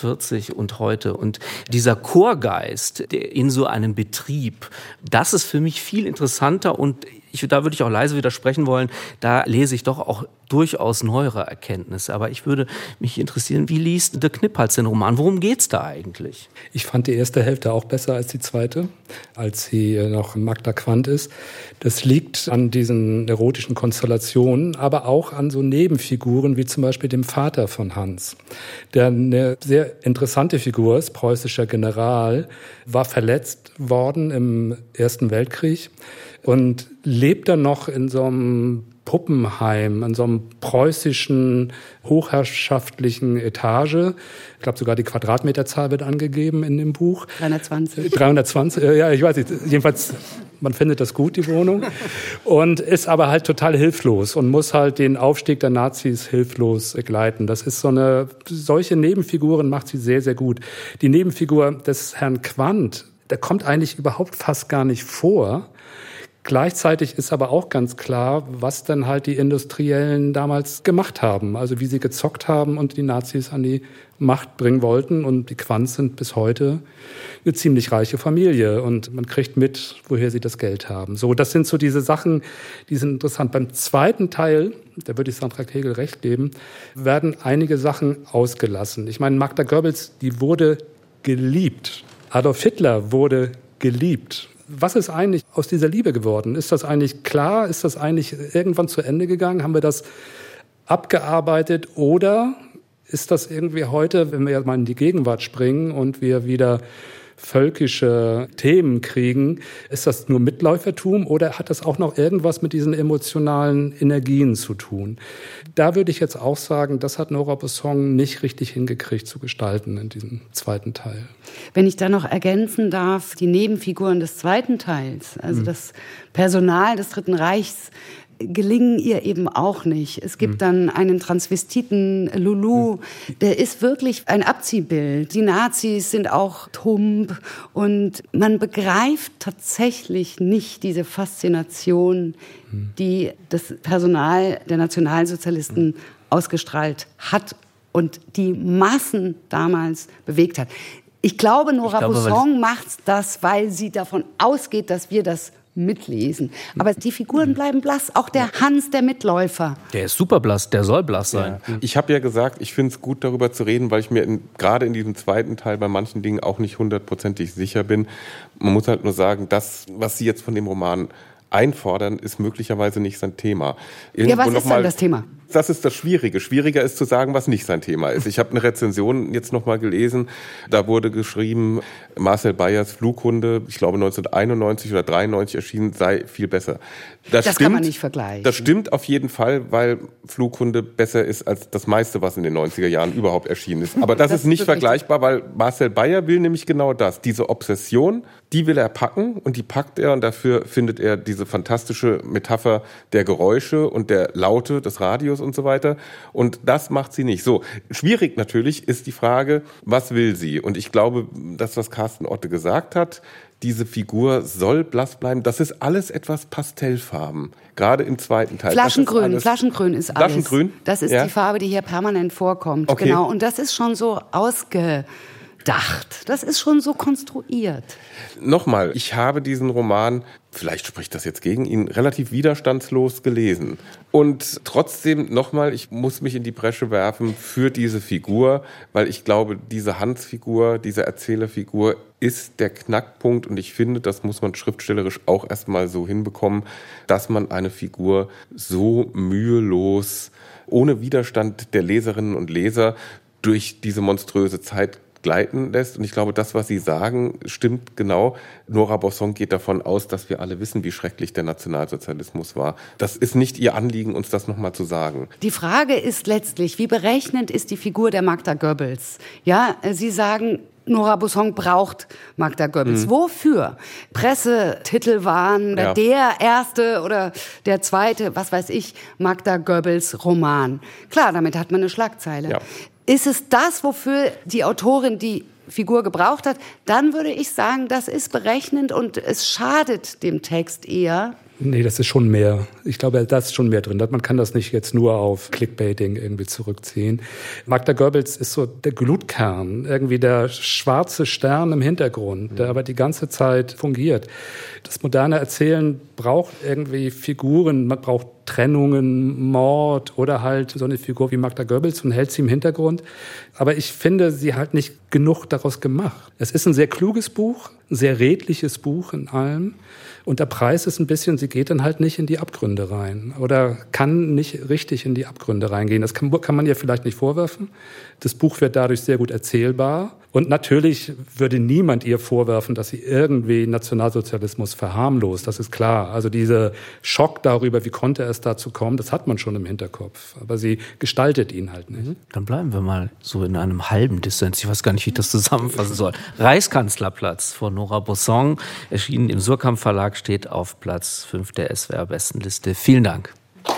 42 und heute. Und dieser Chorgeist in so einem Betrieb, das ist für mich viel interessanter und da würde ich auch leise widersprechen wollen, da lese ich doch auch durchaus neuere Erkenntnisse. Aber ich würde mich interessieren, wie liest Dirk Kniphals den Roman? Worum geht's da eigentlich? Ich fand die erste Hälfte auch besser als die zweite, als sie noch Magda Quandt ist. Das liegt an diesen erotischen Konstellationen, aber auch an so Nebenfiguren wie zum Beispiel dem Vater von Hans, der eine sehr interessante Figur ist, preußischer General, war verletzt worden im Ersten Weltkrieg und lebt dann noch in so einem Puppenheim, in so einem preußischen, hochherrschaftlichen Etage. Ich glaube, sogar die Quadratmeterzahl wird angegeben in dem Buch. 320. 320, ja, ich weiß nicht. Jedenfalls, man findet das gut, die Wohnung. Und ist aber halt total hilflos und muss halt den Aufstieg der Nazis hilflos begleiten. Das ist solche Nebenfiguren macht sie sehr, sehr gut. Die Nebenfigur des Herrn Quandt, der kommt eigentlich überhaupt fast gar nicht vor. Gleichzeitig ist aber auch ganz klar, was dann halt die Industriellen damals gemacht haben. Also wie sie gezockt haben und die Nazis an die Macht bringen wollten. Und die Quandts sind bis heute eine ziemlich reiche Familie. Und man kriegt mit, woher sie das Geld haben. So, das sind so diese Sachen, die sind interessant. Beim zweiten Teil, da würde ich Sandra Kegel recht geben, werden einige Sachen ausgelassen. Ich meine, Magda Goebbels, die wurde geliebt. Adolf Hitler wurde geliebt. Was ist eigentlich aus dieser Liebe geworden? Ist das eigentlich klar? Ist das eigentlich irgendwann zu Ende gegangen? Haben wir das abgearbeitet? Oder ist das irgendwie heute, wenn wir jetzt mal in die Gegenwart springen und wir wieder völkische Themen kriegen, ist das nur Mitläufertum oder hat das auch noch irgendwas mit diesen emotionalen Energien zu tun? Da würde ich jetzt auch sagen, das hat Nora Besson nicht richtig hingekriegt zu gestalten in diesem zweiten Teil. Wenn ich da noch ergänzen darf, die Nebenfiguren des zweiten Teils, also das Personal des Dritten Reichs, gelingen ihr eben auch nicht. Es gibt dann einen Transvestiten, Lulu, der ist wirklich ein Abziehbild. Die Nazis sind auch tump und man begreift tatsächlich nicht diese Faszination, die das Personal der Nationalsozialisten ausgestrahlt hat und die Massen damals bewegt hat. Ich glaube, Nora Besson macht das, weil sie davon ausgeht, dass wir das mitlesen. Aber die Figuren bleiben blass. Auch der Hans, der Mitläufer. Der ist super blass, der soll blass sein. Ja. Ich habe ja gesagt, ich finde es gut, darüber zu reden, weil ich mir gerade in diesem zweiten Teil bei manchen Dingen auch nicht 100%ig sicher bin. Man muss halt nur sagen, das, was Sie jetzt von dem Roman einfordern, ist möglicherweise nicht sein Thema. Was ist denn das Thema? Das ist das Schwierige. Schwieriger ist zu sagen, was nicht sein Thema ist. Ich habe eine Rezension jetzt noch mal gelesen. Da wurde geschrieben, Marcel Beyers Flughunde, ich glaube 1991 oder 93 erschienen, sei viel besser. Das stimmt, kann man nicht vergleichen. Das stimmt auf jeden Fall, weil Flughunde besser ist als das meiste, was in den 90er Jahren überhaupt erschienen ist. Aber das ist nicht vergleichbar, weil Marcel Beyer will nämlich genau das. Diese Obsession, die will er packen und die packt er und dafür findet er diese fantastische Metapher der Geräusche und der Laute des Radios Rassismus und so weiter. Und das macht sie nicht. So, schwierig natürlich ist die Frage, was will sie? Und ich glaube, das, was Carsten Otte gesagt hat, diese Figur soll blass bleiben. Das ist alles etwas Pastellfarben. Gerade im zweiten Teil. Flaschengrün ist alles. Flaschengrün? Das ist die Farbe, die hier permanent vorkommt. Okay. Genau. Und das ist schon so ausgedacht. Das ist schon so konstruiert. Nochmal, ich habe diesen Roman, vielleicht spricht das jetzt gegen ihn, relativ widerstandslos gelesen. Und trotzdem, nochmal, ich muss mich in die Bresche werfen für diese Figur, weil ich glaube, diese Hans-Figur, diese Erzählerfigur ist der Knackpunkt. Und ich finde, das muss man schriftstellerisch auch erstmal so hinbekommen, dass man eine Figur so mühelos, ohne Widerstand der Leserinnen und Leser durch diese monströse Zeit gleiten lässt. Und ich glaube, das, was Sie sagen, stimmt genau. Nora Bosson geht davon aus, dass wir alle wissen, wie schrecklich der Nationalsozialismus war. Das ist nicht ihr Anliegen, uns das nochmal zu sagen. Die Frage ist letztlich, wie berechnend ist die Figur der Magda Goebbels? Ja, Sie sagen, Nora Bosson braucht Magda Goebbels. Wofür? Pressetitel waren der erste oder der zweite, was weiß ich, Magda Goebbels Roman. Klar, damit hat man eine Schlagzeile. Ja. Ist es das, wofür die Autorin die Figur gebraucht hat? Dann würde ich sagen, das ist berechnend und es schadet dem Text eher. Nee, das ist schon mehr. Ich glaube, da ist schon mehr drin. Man kann das nicht jetzt nur auf Clickbaiting irgendwie zurückziehen. Magda Goebbels ist so der Glutkern, irgendwie der schwarze Stern im Hintergrund, der aber die ganze Zeit fungiert. Das moderne Erzählen braucht irgendwie Figuren, man braucht Trennungen, Mord oder halt so eine Figur wie Magda Goebbels und hält sie im Hintergrund. Aber ich finde, sie hat nicht genug daraus gemacht. Es ist ein sehr kluges Buch, ein sehr redliches Buch in allem. Und der Preis ist ein bisschen, sie geht dann halt nicht in die Abgründe rein oder kann nicht richtig in die Abgründe reingehen. Das kann man ihr vielleicht nicht vorwerfen. Das Buch wird dadurch sehr gut erzählbar. Und natürlich würde niemand ihr vorwerfen, dass sie irgendwie Nationalsozialismus verharmlost. Das ist klar. Also dieser Schock darüber, wie konnte es dazu kommen, das hat man schon im Hinterkopf. Aber sie gestaltet ihn halt nicht. Dann bleiben wir mal so in einem halben Dissens. Ich weiß gar nicht, wie ich das zusammenfassen soll. Reichskanzlerplatz von Nora Bosson, erschienen im Surkamp Verlag, steht auf Platz 5 der SWR-Bestenliste. Vielen Dank.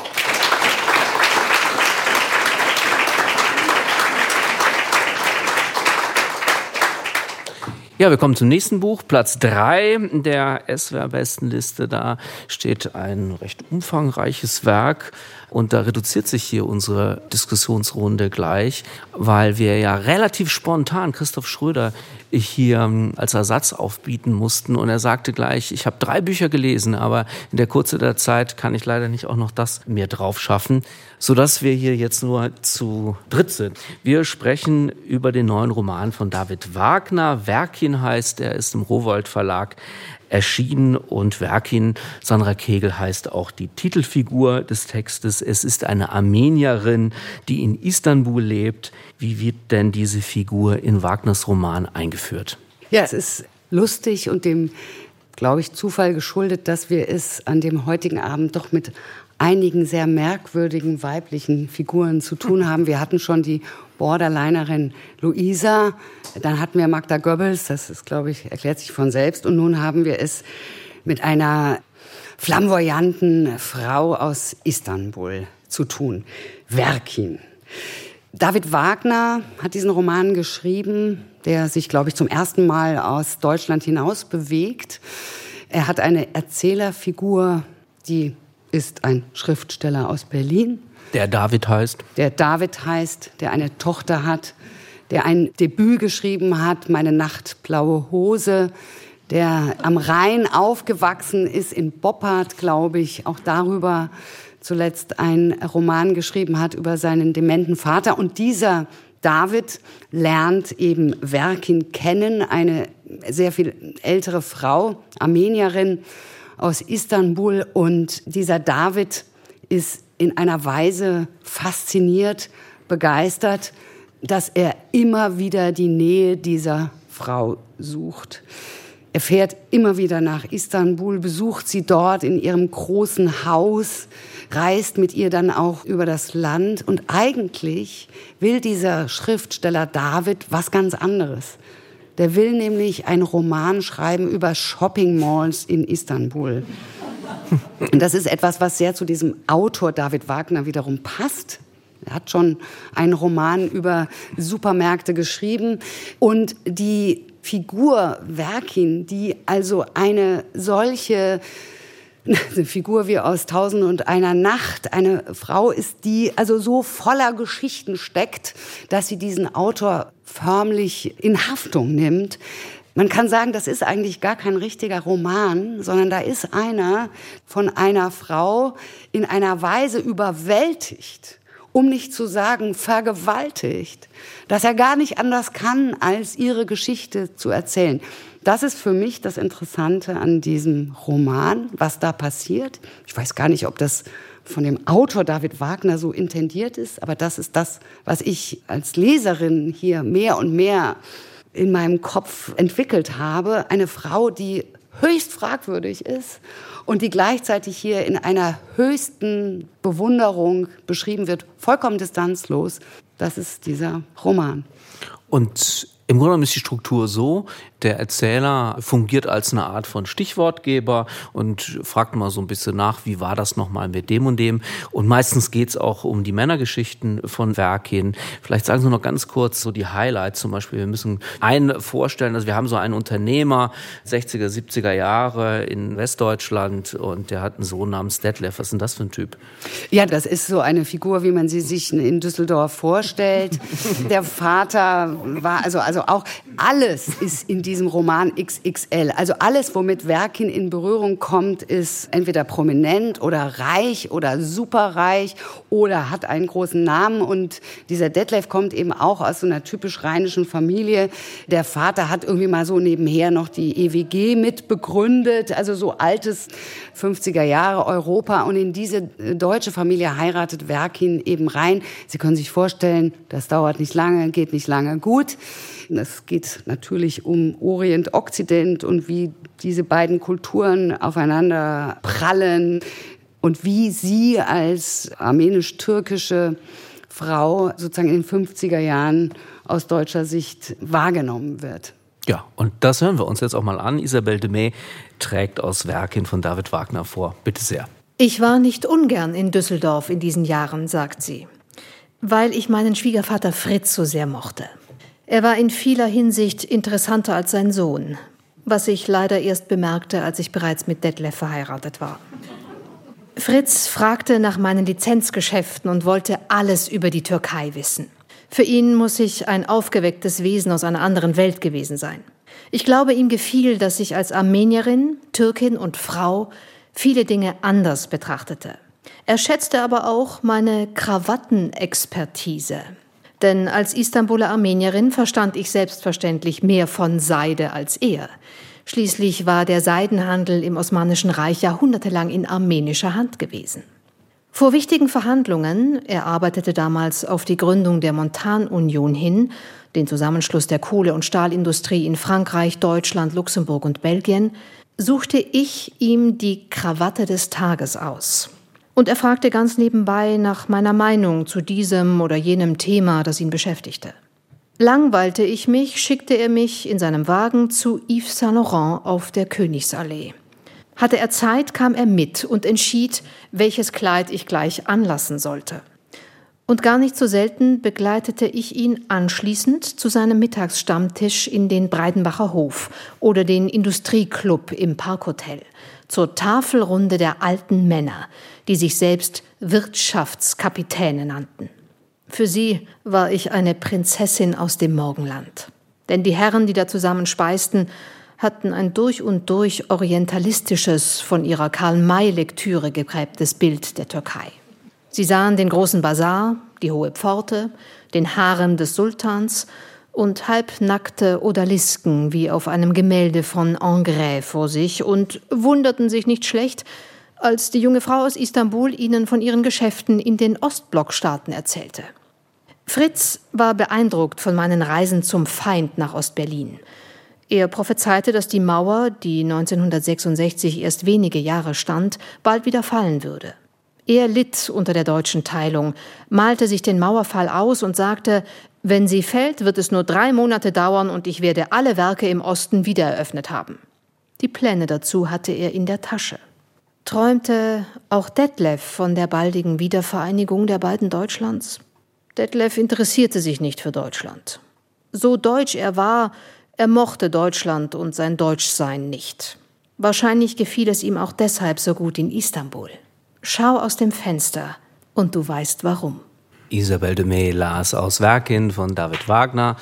Ja, wir kommen zum nächsten Buch, Platz 3 der SWR-Bestenliste. Da steht ein recht umfangreiches Werk und da reduziert sich hier unsere Diskussionsrunde gleich, weil wir ja relativ spontan Christoph Schröder hier als Ersatz aufbieten mussten und er sagte gleich, ich habe 3 Bücher gelesen, aber in der Kürze der Zeit kann ich leider nicht auch noch das mir drauf schaffen, sodass wir hier jetzt nur zu dritt sind. Wir sprechen über den neuen Roman von David Wagner. Werkin heißt, er ist im Rowohlt Verlag erschienen und Werkin, Sandra Kegel, heißt auch die Titelfigur des Textes. Es ist eine Armenierin, die in Istanbul lebt. Wie wird denn diese Figur in Wagners Roman eingeführt? Ja, es ist lustig und dem, glaube ich, Zufall geschuldet, dass wir es an dem heutigen Abend doch mit einigen sehr merkwürdigen weiblichen Figuren zu tun haben. Wir hatten schon die Borderlinerin Luisa, dann hatten wir Magda Goebbels, das ist, glaube ich, erklärt sich von selbst. Und nun haben wir es mit einer flamboyanten Frau aus Istanbul zu tun, Werkin. David Wagner hat diesen Roman geschrieben, der sich, glaube ich, zum ersten Mal aus Deutschland hinaus bewegt. Er hat eine Erzählerfigur, die ist ein Schriftsteller aus Berlin. Der David heißt, der eine Tochter hat, der ein Debüt geschrieben hat, Meine nachtblaue Hose, der am Rhein aufgewachsen ist, in Boppard, glaube ich, auch darüber zuletzt einen Roman geschrieben hat über seinen dementen Vater. Und dieser David lernt eben Werkin kennen, eine sehr viel ältere Frau, Armenierin aus Istanbul. Und dieser David ist in einer Weise fasziniert, begeistert, dass er immer wieder die Nähe dieser Frau sucht. Er fährt immer wieder nach Istanbul, besucht sie dort in ihrem großen Haus, reist mit ihr dann auch über das Land. Und eigentlich will dieser Schriftsteller David was ganz anderes. Der will nämlich einen Roman schreiben über Shopping-Malls in Istanbul. Und das ist etwas, was sehr zu diesem Autor David Wagner wiederum passt. Er hat schon einen Roman über Supermärkte geschrieben. Und die Figur Werkin, die also eine Figur wie aus 1001 Nacht, eine Frau ist, die also so voller Geschichten steckt, dass sie diesen Autor förmlich in Haftung nimmt. Man kann sagen, das ist eigentlich gar kein richtiger Roman, sondern da ist einer von einer Frau in einer Weise überwältigt, um nicht zu sagen vergewaltigt, dass er gar nicht anders kann, als ihre Geschichte zu erzählen. Das ist für mich das Interessante an diesem Roman, was da passiert. Ich weiß gar nicht, ob das von dem Autor David Wagner so intendiert ist, aber das ist das, was ich als Leserin hier mehr und mehr in meinem Kopf entwickelt habe. Eine Frau, die höchst fragwürdig ist und die gleichzeitig hier in einer höchsten Bewunderung beschrieben wird, vollkommen distanzlos. Das ist dieser Roman. Und im Grunde genommen ist die Struktur so, der Erzähler fungiert als eine Art von Stichwortgeber und fragt mal so ein bisschen nach, wie war das nochmal mit dem und dem. Und meistens geht's auch um die Männergeschichten von Werkin. Vielleicht sagen Sie noch ganz kurz so die Highlights zum Beispiel. Wir müssen einen vorstellen, also wir haben so einen Unternehmer, 60er, 70er Jahre in Westdeutschland und der hat einen Sohn namens Detlef. Was ist denn das für ein Typ? Ja, das ist so eine Figur, wie man sie sich in Düsseldorf vorstellt. Der Vater war, also auch alles ist in diesem Roman XXL. Also alles, womit Werkin in Berührung kommt, ist entweder prominent oder reich oder superreich oder hat einen großen Namen. Und dieser Detlef kommt eben auch aus so einer typisch rheinischen Familie. Der Vater hat irgendwie mal so nebenher noch die EWG mit begründet, also so altes 50er Jahre Europa. Und in diese deutsche Familie heiratet Werkin eben rein. Sie können sich vorstellen, das dauert nicht lange, geht nicht lange gut. Es geht natürlich um Orient, Okzident und wie diese beiden Kulturen aufeinander prallen und wie sie als armenisch-türkische Frau sozusagen in den 50er Jahren aus deutscher Sicht wahrgenommen wird. Ja, und das hören wir uns jetzt auch mal an. Isabelle de May trägt aus Werkin von David Wagner vor. Bitte sehr. Ich war nicht ungern in Düsseldorf in diesen Jahren, sagt sie, weil ich meinen Schwiegervater Fritz so sehr mochte. Er war in vieler Hinsicht interessanter als sein Sohn, was ich leider erst bemerkte, als ich bereits mit Detlef verheiratet war. Fritz fragte nach meinen Lizenzgeschäften und wollte alles über die Türkei wissen. Für ihn muss ich ein aufgewecktes Wesen aus einer anderen Welt gewesen sein. Ich glaube, ihm gefiel, dass ich als Armenierin, Türkin und Frau viele Dinge anders betrachtete. Er schätzte aber auch meine Krawattenexpertise. Denn als Istanbuler Armenierin verstand ich selbstverständlich mehr von Seide als er. Schließlich war der Seidenhandel im Osmanischen Reich jahrhundertelang in armenischer Hand gewesen. Vor wichtigen Verhandlungen, er arbeitete damals auf die Gründung der Montanunion hin, den Zusammenschluss der Kohle- und Stahlindustrie in Frankreich, Deutschland, Luxemburg und Belgien, suchte ich ihm die Krawatte des Tages aus. Und er fragte ganz nebenbei nach meiner Meinung zu diesem oder jenem Thema, das ihn beschäftigte. Langweilte ich mich, schickte er mich in seinem Wagen zu Yves Saint Laurent auf der Königsallee. Hatte er Zeit, kam er mit und entschied, welches Kleid ich gleich anlassen sollte. Und gar nicht so selten begleitete ich ihn anschließend zu seinem Mittagsstammtisch in den Breidenbacher Hof oder den Industrieclub im Parkhotel, zur Tafelrunde der alten Männer, die sich selbst Wirtschaftskapitäne nannten. Für sie war ich eine Prinzessin aus dem Morgenland. Denn die Herren, die da zusammen speisten, hatten ein durch und durch orientalistisches, von ihrer Karl-May-Lektüre geprägtes Bild der Türkei. Sie sahen den großen Basar, die hohe Pforte, den Harem des Sultans und halbnackte Odalisken wie auf einem Gemälde von Ingres vor sich und wunderten sich nicht schlecht, als die junge Frau aus Istanbul ihnen von ihren Geschäften in den Ostblockstaaten erzählte. Fritz war beeindruckt von meinen Reisen zum Feind nach Ostberlin. Er prophezeite, dass die Mauer, die 1966 erst wenige Jahre stand, bald wieder fallen würde. Er litt unter der deutschen Teilung, malte sich den Mauerfall aus und sagte, wenn sie fällt, wird es nur 3 Monate dauern und ich werde alle Werke im Osten wiedereröffnet haben. Die Pläne dazu hatte er in der Tasche. Träumte auch Detlef von der baldigen Wiedervereinigung der beiden Deutschlands? Detlef interessierte sich nicht für Deutschland. So deutsch er war, er mochte Deutschland und sein Deutschsein nicht. Wahrscheinlich gefiel es ihm auch deshalb so gut in Istanbul. Schau aus dem Fenster und du weißt warum. Isabelle de May las aus Werkin von David Wagner.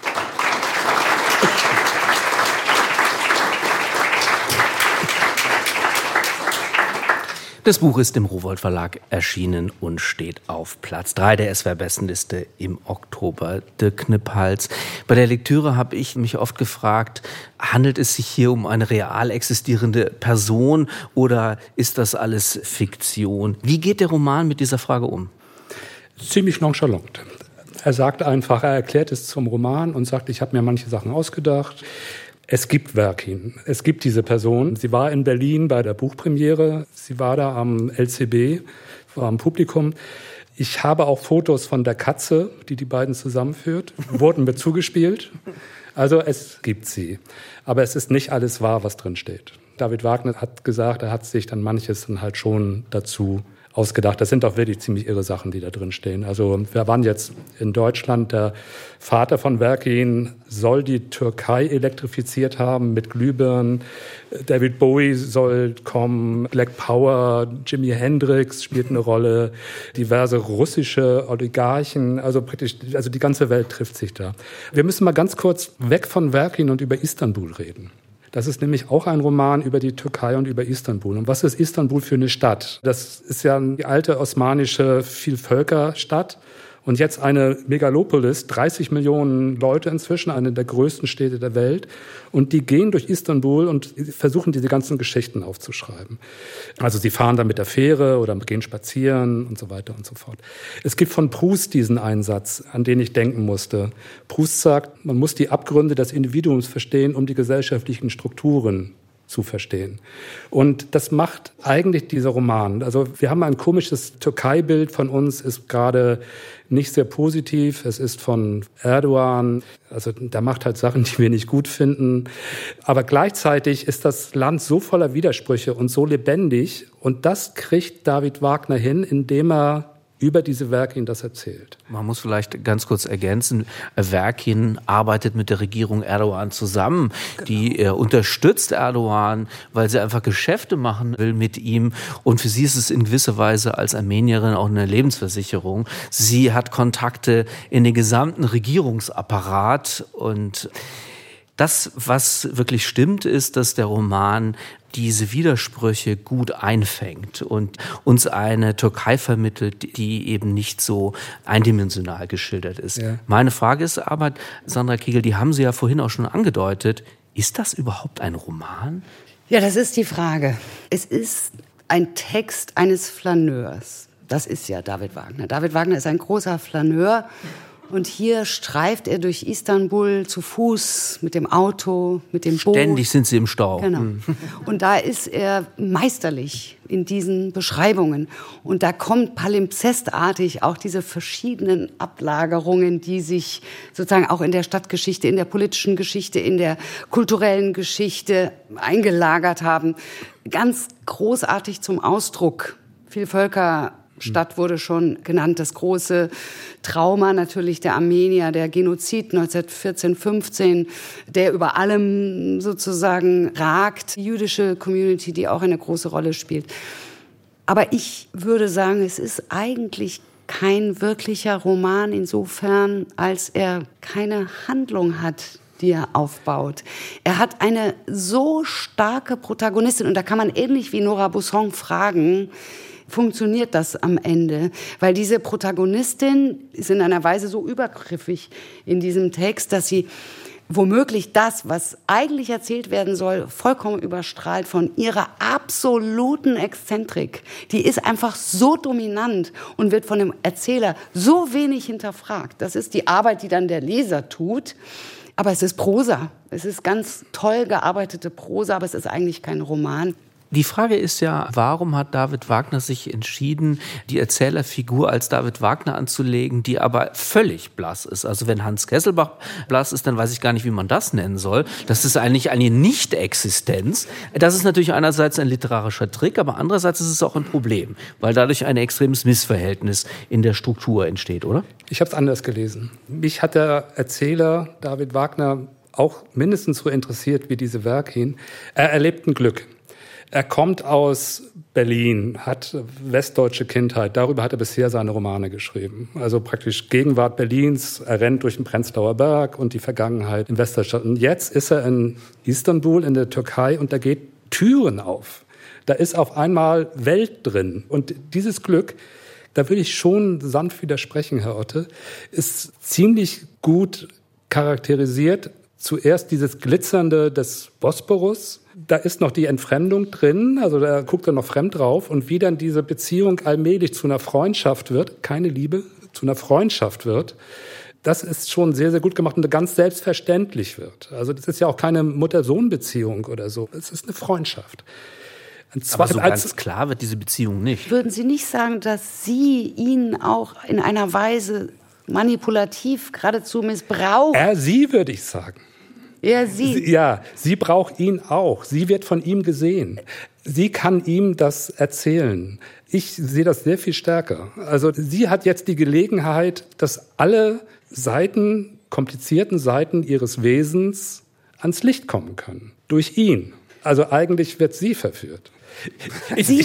Das Buch ist im Rowohlt Verlag erschienen und steht auf Platz 3 der SWR-Bestenliste im Oktober. Dirk Kniphals. Bei der Lektüre habe ich mich oft gefragt, handelt es sich hier um eine real existierende Person oder ist das alles Fiktion? Wie geht der Roman mit dieser Frage um? Ziemlich nonchalant. Er sagt einfach, er erklärt es zum Roman und sagt, ich habe mir manche Sachen ausgedacht. Es gibt Werkin, es gibt diese Person. Sie war in Berlin bei der Buchpremiere, sie war da am LCB, war am Publikum. Ich habe auch Fotos von der Katze, die die beiden zusammenführt, wurden mir zugespielt. Also es gibt sie, aber es ist nicht alles wahr, was drin steht. David Wagner hat gesagt, er hat sich dann manches dann halt schon dazu ausgedacht. Das sind auch wirklich ziemlich irre Sachen, die da drin stehen. Also wir waren jetzt in Deutschland, der Vater von Werkin soll die Türkei elektrifiziert haben mit Glühbirnen. David Bowie soll kommen, Black Power, Jimi Hendrix spielt eine Rolle, diverse russische Oligarchen, also die ganze Welt trifft sich da. Wir müssen mal ganz kurz weg von Werkin und über Istanbul reden. Das ist nämlich auch ein Roman über die Türkei und über Istanbul. Und was ist Istanbul für eine Stadt? Das ist ja eine alte osmanische Vielvölkerstadt und jetzt eine Megalopolis, 30 Millionen Leute inzwischen, eine der größten Städte der Welt. Und die gehen durch Istanbul und versuchen, diese ganzen Geschichten aufzuschreiben. Also sie fahren dann mit der Fähre oder gehen spazieren und so weiter und so fort. Es gibt von Proust diesen Einsatz, an den ich denken musste. Proust sagt, man muss die Abgründe des Individuums verstehen, um die gesellschaftlichen Strukturen zu verstehen. Und das macht eigentlich dieser Roman. Also wir haben ein komisches Türkei-Bild von uns, ist gerade nicht sehr positiv. Es ist von Erdogan, also der macht halt Sachen, die wir nicht gut finden. Aber gleichzeitig ist das Land so voller Widersprüche und so lebendig. Und das kriegt David Wagner hin, indem er über diese Werkin das erzählt. Man muss vielleicht ganz kurz ergänzen, Werkin arbeitet mit der Regierung Erdogan zusammen. Die unterstützt Erdogan, weil sie einfach Geschäfte machen will mit ihm. Und für sie ist es in gewisser Weise als Armenierin auch eine Lebensversicherung. Sie hat Kontakte in den gesamten Regierungsapparat. Und das, was wirklich stimmt, ist, dass der Roman diese Widersprüche gut einfängt und uns eine Türkei vermittelt, die eben nicht so eindimensional geschildert ist. Ja. Meine Frage ist aber, Sandra Kiegel, die haben Sie ja vorhin auch schon angedeutet, ist das überhaupt ein Roman? Ja, das ist die Frage. Es ist ein Text eines Flaneurs. Das ist ja David Wagner. David Wagner ist ein großer Flaneur. Und hier streift er durch Istanbul zu Fuß, mit dem Auto, mit dem Boot. Ständig sind sie im Stau. Genau. Und da ist er meisterlich in diesen Beschreibungen. Und da kommt palimpsestartig auch diese verschiedenen Ablagerungen, die sich sozusagen auch in der Stadtgeschichte, in der politischen Geschichte, in der kulturellen Geschichte eingelagert haben, ganz großartig zum Ausdruck. Vielvölkerstadt wurde schon genannt, das große Trauma natürlich der Armenier, der Genozid 1914-15, der über allem sozusagen ragt, die jüdische Community, die auch eine große Rolle spielt. Aber ich würde sagen, es ist eigentlich kein wirklicher Roman insofern, als er keine Handlung hat, die er aufbaut. Er hat eine so starke Protagonistin und da kann man ähnlich wie Nora Busson fragen, funktioniert das am Ende? Weil diese Protagonistin ist in einer Weise so übergriffig in diesem Text, dass sie womöglich das, was eigentlich erzählt werden soll, vollkommen überstrahlt von ihrer absoluten Exzentrik. Die ist einfach so dominant und wird von dem Erzähler so wenig hinterfragt. Das ist die Arbeit, die dann der Leser tut. Aber es ist Prosa. Es ist ganz toll gearbeitete Prosa, aber es ist eigentlich kein Roman. Die Frage ist ja, warum hat David Wagner sich entschieden, die Erzählerfigur als David Wagner anzulegen, die aber völlig blass ist. Also wenn Hans Kesselbach blass ist, dann weiß ich gar nicht, wie man das nennen soll. Das ist eigentlich eine Nicht-Existenz. Das ist natürlich einerseits ein literarischer Trick, aber andererseits ist es auch ein Problem, weil dadurch ein extremes Missverhältnis in der Struktur entsteht, oder? Ich habe es anders gelesen. Mich hat der Erzähler David Wagner auch mindestens so interessiert wie diese Werke. Er erlebt ein Glück. Er kommt aus Berlin, hat westdeutsche Kindheit. Darüber hat er bisher seine Romane geschrieben. Also praktisch Gegenwart Berlins. Er rennt durch den Prenzlauer Berg und die Vergangenheit in Westdeutschland. Und jetzt ist er in Istanbul in der Türkei und da geht Türen auf. Da ist auf einmal Welt drin. Und dieses Glück, da will ich schon sanft widersprechen, Herr Otte, ist ziemlich gut charakterisiert. Zuerst dieses Glitzernde des Bosporus. Da ist noch die Entfremdung drin, also da guckt er noch fremd drauf. Und wie dann diese Beziehung allmählich zu einer Freundschaft wird, keine Liebe, zu einer Freundschaft wird, das ist schon sehr, sehr gut gemacht und ganz selbstverständlich wird. Also das ist ja auch keine Mutter-Sohn-Beziehung oder so. Es ist eine Freundschaft. Aber so ganz klar wird diese Beziehung nicht. Würden Sie nicht sagen, dass Sie ihn auch in einer Weise manipulativ geradezu missbrauchen? Sie, würde ich sagen. Ja, sie. Ja, sie braucht ihn auch. Sie wird von ihm gesehen. Sie kann ihm das erzählen. Ich sehe das sehr viel stärker. Also sie hat jetzt die Gelegenheit, dass alle Seiten, komplizierten Seiten ihres Wesens ans Licht kommen können. Durch ihn. Also eigentlich wird sie verführt. Sie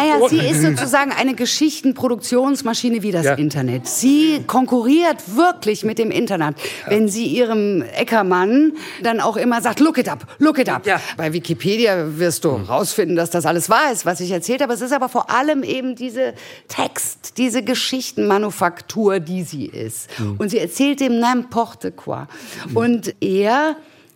ist sozusagen eine Geschichtenproduktionsmaschine wie das Internet. Sie konkurriert wirklich mit dem Internet. Wenn sie ihrem Eckermann dann auch immer sagt, look it up. Ja. Bei Wikipedia wirst du rausfinden, dass das alles wahr ist, was ich erzählt habe. Es ist aber vor allem eben diese diese Geschichtenmanufaktur, die sie ist. Und sie erzählt dem n'importe quoi. Und er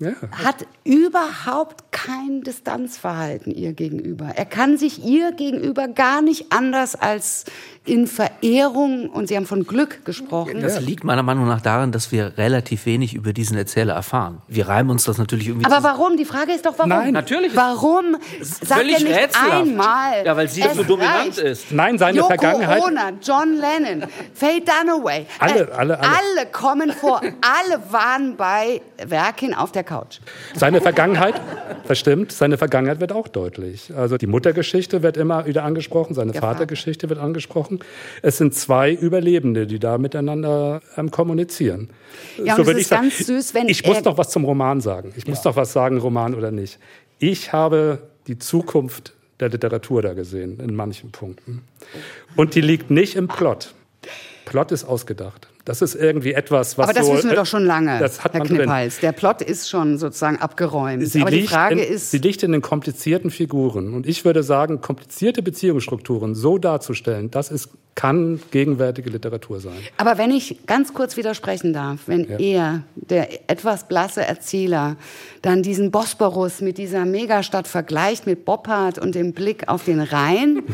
hat überhaupt kein Distanzverhalten ihr gegenüber. Er kann sich ihr gegenüber gar nicht anders als in Verehrung, und Sie haben von Glück gesprochen. Das liegt meiner Meinung nach daran, dass wir relativ wenig über diesen Erzähler erfahren. Wir reimen uns das natürlich irgendwie Aber warum? Die Frage ist doch, warum? Nein, natürlich. Warum sagt er nicht rätselhaft. Einmal? Ja, weil sie so dominant ist. Nein, seine Yoko Vergangenheit. Ono, John Lennon, Faye Dunaway. Alle Kommen vor. Alle waren bei Werkin auf der Couch. Seine Vergangenheit, das stimmt, seine Vergangenheit wird auch deutlich. Also die Muttergeschichte wird immer wieder angesprochen, seine Vatergeschichte wird angesprochen. Es sind zwei Überlebende, die da miteinander kommunizieren. Ja, und so es ist ganz süß, wenn ich muss noch was zum Roman sagen. Ich muss noch was sagen, Roman oder nicht. Ich habe die Zukunft der Literatur da gesehen, in manchen Punkten. Und die liegt nicht im Plot. Plot ist ausgedacht. Das ist irgendwie etwas, was aber das so, wissen wir doch schon lange, das hat Herr man Kniphals. Der Plot ist schon sozusagen abgeräumt. Aber die Frage ist... Sie liegt in den komplizierten Figuren. Und ich würde sagen, komplizierte Beziehungsstrukturen so darzustellen, kann gegenwärtige Literatur sein. Aber wenn ich ganz kurz widersprechen darf, wenn er, der etwas blasse Erzähler, dann diesen Bosporus mit dieser Megastadt vergleicht, mit Boppard und dem Blick auf den Rhein,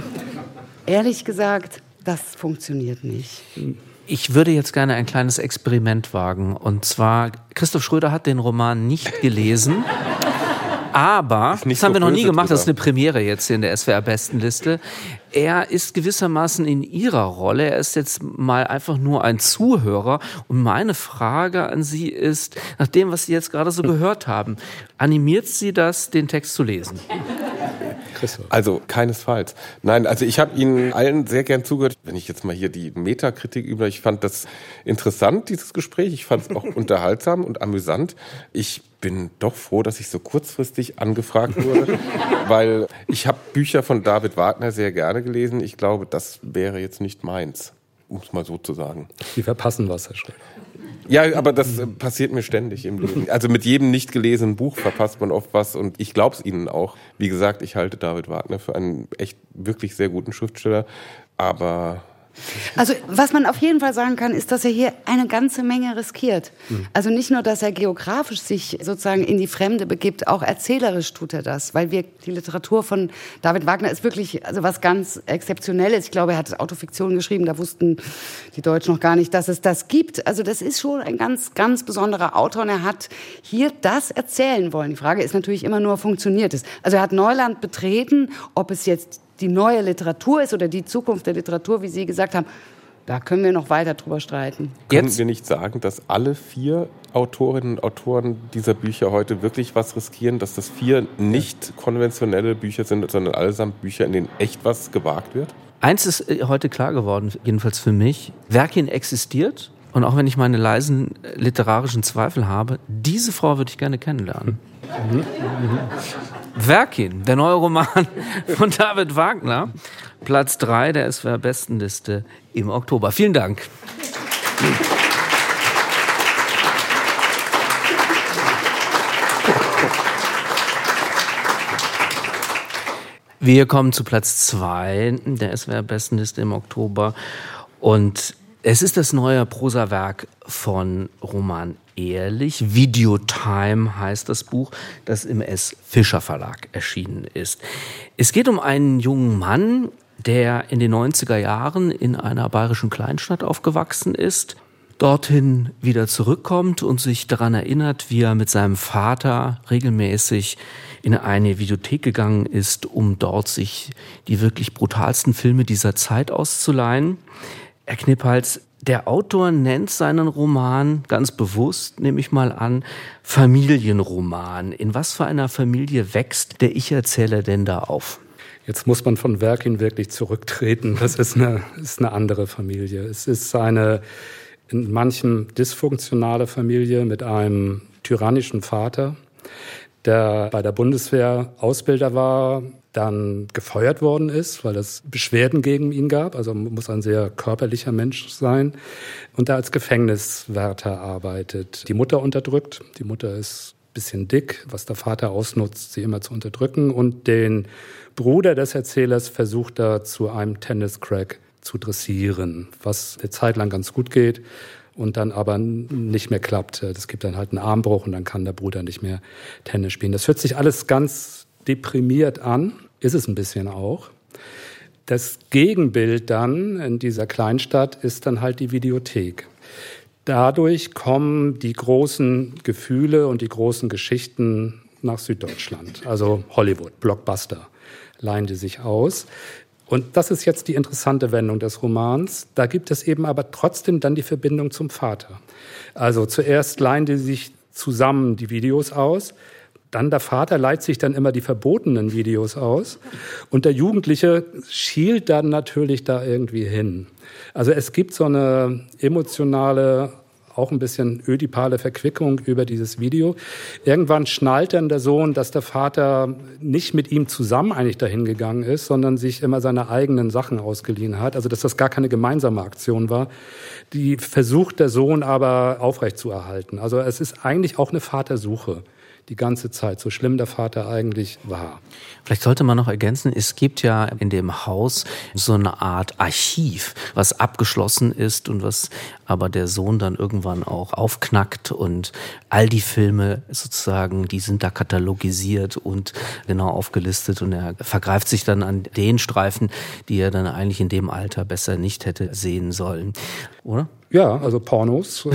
ehrlich gesagt, das funktioniert nicht. Ich würde jetzt gerne ein kleines Experiment wagen. Und zwar, Christoph Schröder hat den Roman nicht gelesen. Aber, das haben wir noch nie gemacht, das ist eine Premiere jetzt hier in der SWR-Bestenliste. Er ist gewissermaßen in Ihrer Rolle. Er ist jetzt mal einfach nur ein Zuhörer. Und meine Frage an Sie ist, nach dem, was Sie jetzt gerade so gehört haben, animiert Sie das, den Text zu lesen? Also keinesfalls. Nein, also ich habe Ihnen allen sehr gern zugehört. Wenn ich jetzt mal hier die Metakritik übe, ich fand das interessant, dieses Gespräch. Ich fand es auch unterhaltsam und amüsant. Ich bin doch froh, dass ich so kurzfristig angefragt wurde, weil ich habe Bücher von David Wagner sehr gerne gelesen. Ich glaube, das wäre jetzt nicht meins, um es mal so zu sagen. Sie verpassen was, Herr Schröder. Ja, aber das passiert mir ständig im Leben. Also mit jedem nicht gelesenen Buch verpasst man oft was und ich glaube es Ihnen auch. Wie gesagt, ich halte David Wagner für einen echt wirklich sehr guten Schriftsteller, aber Also was man auf jeden Fall sagen kann, ist, dass er hier eine ganze Menge riskiert. Also nicht nur, dass er geografisch sich sozusagen in die Fremde begibt, auch erzählerisch tut er das, weil die Literatur von David Wagner ist wirklich also was ganz Exzeptionelles. Ich glaube, er hat Autofiktion geschrieben, da wussten die Deutschen noch gar nicht, dass es das gibt. Also das ist schon ein ganz, ganz besonderer Autor und er hat hier das erzählen wollen. Die Frage ist natürlich immer nur, funktioniert es? Also er hat Neuland betreten, ob es jetzt die neue Literatur ist oder die Zukunft der Literatur, wie Sie gesagt haben, da können wir noch weiter drüber streiten. Können wir nicht sagen, dass alle 4 Autorinnen und Autoren dieser Bücher heute wirklich was riskieren, dass das 4 nicht konventionelle Bücher sind, sondern allesamt Bücher, in denen echt was gewagt wird? Eins ist heute klar geworden, jedenfalls für mich, Werkin existiert und auch wenn ich meine leisen literarischen Zweifel habe, diese Frau würde ich gerne kennenlernen. Werkin, der neue Roman von David Wagner, Platz 3 der SWR-Bestenliste im Oktober. Vielen Dank. Wir kommen zu Platz 2 der SWR-Bestenliste im Oktober und es ist das neue Prosawerk von Roman Ehrlich. Videotime heißt das Buch, das im S. Fischer Verlag erschienen ist. Es geht um einen jungen Mann, der in den 90er Jahren in einer bayerischen Kleinstadt aufgewachsen ist, dorthin wieder zurückkommt und sich daran erinnert, wie er mit seinem Vater regelmäßig in eine Videothek gegangen ist, um dort sich die wirklich brutalsten Filme dieser Zeit auszuleihen. Herr Kniphals, der Autor nennt seinen Roman ganz bewusst, nehme ich mal an, Familienroman. In was für einer Familie wächst der Ich-Erzähler denn da auf? Jetzt muss man von Werkin wirklich zurücktreten. Das ist eine andere Familie. Es ist eine in manchem dysfunktionale Familie mit einem tyrannischen Vater, der bei der Bundeswehr Ausbilder war, dann gefeuert worden ist, weil es Beschwerden gegen ihn gab. Also man muss ein sehr körperlicher Mensch sein. Und der als Gefängniswärter arbeitet. Die Mutter unterdrückt. Die Mutter ist ein bisschen dick, was der Vater ausnutzt, sie immer zu unterdrücken. Und den Bruder des Erzählers versucht er zu einem Tenniscrack zu dressieren, was eine Zeit lang ganz gut geht und dann aber nicht mehr klappt. Es gibt dann halt einen Armbruch und dann kann der Bruder nicht mehr Tennis spielen. Das hört sich alles ganz deprimiert an, ist es ein bisschen auch. Das Gegenbild dann in dieser Kleinstadt ist dann halt die Videothek. Dadurch kommen die großen Gefühle und die großen Geschichten nach Süddeutschland, also Hollywood, Blockbuster, leihen die sich aus. Und das ist jetzt die interessante Wendung des Romans. Da gibt es eben aber trotzdem dann die Verbindung zum Vater. Also zuerst leihen die sich zusammen die Videos aus, dann der Vater leiht sich dann immer die verbotenen Videos aus und der Jugendliche schielt dann natürlich da irgendwie hin. Also es gibt so eine emotionale, auch ein bisschen ödipale Verquickung über dieses Video. Irgendwann schnallt dann der Sohn, dass der Vater nicht mit ihm zusammen eigentlich dahin gegangen ist, sondern sich immer seine eigenen Sachen ausgeliehen hat. Also dass das gar keine gemeinsame Aktion war. Die versucht der Sohn aber aufrechtzuerhalten. Also es ist eigentlich auch eine Vatersuche. Die ganze Zeit, so schlimm der Vater eigentlich war. Vielleicht sollte man noch ergänzen, es gibt ja in dem Haus so eine Art Archiv, was abgeschlossen ist und was aber der Sohn dann irgendwann auch aufknackt und all die Filme sozusagen, die sind da katalogisiert und genau aufgelistet und er vergreift sich dann an den Streifen, die er dann eigentlich in dem Alter besser nicht hätte sehen sollen, oder? Ja, also Pornos.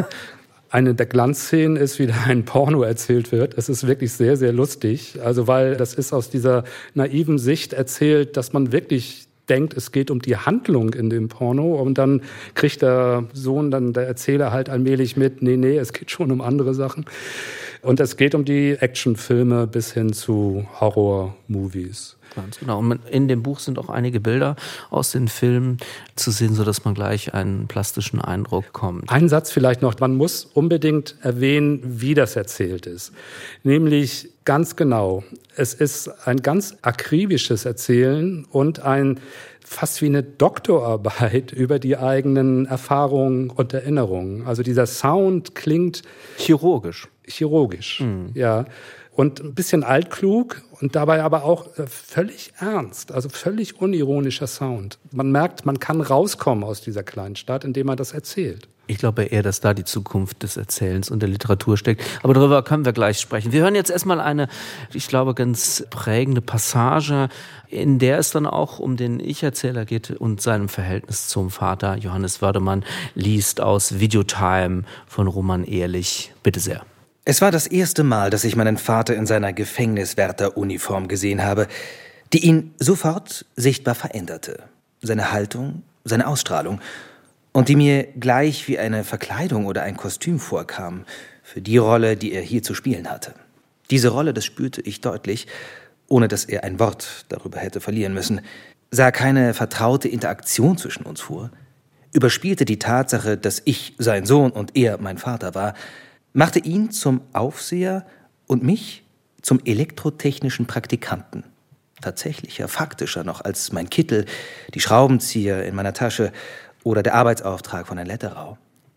Eine der Glanzszenen ist, wie da ein Porno erzählt wird. Es ist wirklich sehr, sehr lustig. Also weil das ist aus dieser naiven Sicht erzählt, dass man wirklich denkt, es geht um die Handlung in dem Porno. Und dann kriegt der Sohn, dann der Erzähler halt allmählich mit, nee, es geht schon um andere Sachen. Und es geht um die Actionfilme bis hin zu Horror-Movies. Ganz genau. Und in dem Buch sind auch einige Bilder aus den Filmen zu sehen, sodass man gleich einen plastischen Eindruck bekommt. Ein Satz vielleicht noch. Man muss unbedingt erwähnen, wie das erzählt ist. Nämlich ganz genau. Es ist ein ganz akribisches Erzählen und ein fast wie eine Doktorarbeit über die eigenen Erfahrungen und Erinnerungen. Also dieser Sound klingt chirurgisch. chirurgisch, ja. Und ein bisschen altklug und dabei aber auch völlig ernst, also völlig unironischer Sound. Man merkt, man kann rauskommen aus dieser kleinen Stadt, indem man das erzählt. Ich glaube eher, dass da die Zukunft des Erzählens und der Literatur steckt. Aber darüber können wir gleich sprechen. Wir hören jetzt erstmal eine, ich glaube, ganz prägende Passage, in der es dann auch um den Ich-Erzähler geht und seinem Verhältnis zum Vater. Johannes Wördemann liest aus Videotime von Roman Ehrlich. Bitte sehr. Es war das erste Mal, dass ich meinen Vater in seiner Gefängniswärteruniform gesehen habe, die ihn sofort sichtbar veränderte. Seine Haltung, seine Ausstrahlung. Und die mir gleich wie eine Verkleidung oder ein Kostüm vorkam für die Rolle, die er hier zu spielen hatte. Diese Rolle, das spürte ich deutlich, ohne dass er ein Wort darüber hätte verlieren müssen, sah keine vertraute Interaktion zwischen uns vor, überspielte die Tatsache, dass ich sein Sohn und er mein Vater war, machte ihn zum Aufseher und mich zum elektrotechnischen Praktikanten. Tatsächlicher, faktischer noch als mein Kittel, die Schraubenzieher in meiner Tasche oder der Arbeitsauftrag von Herrn Letterau.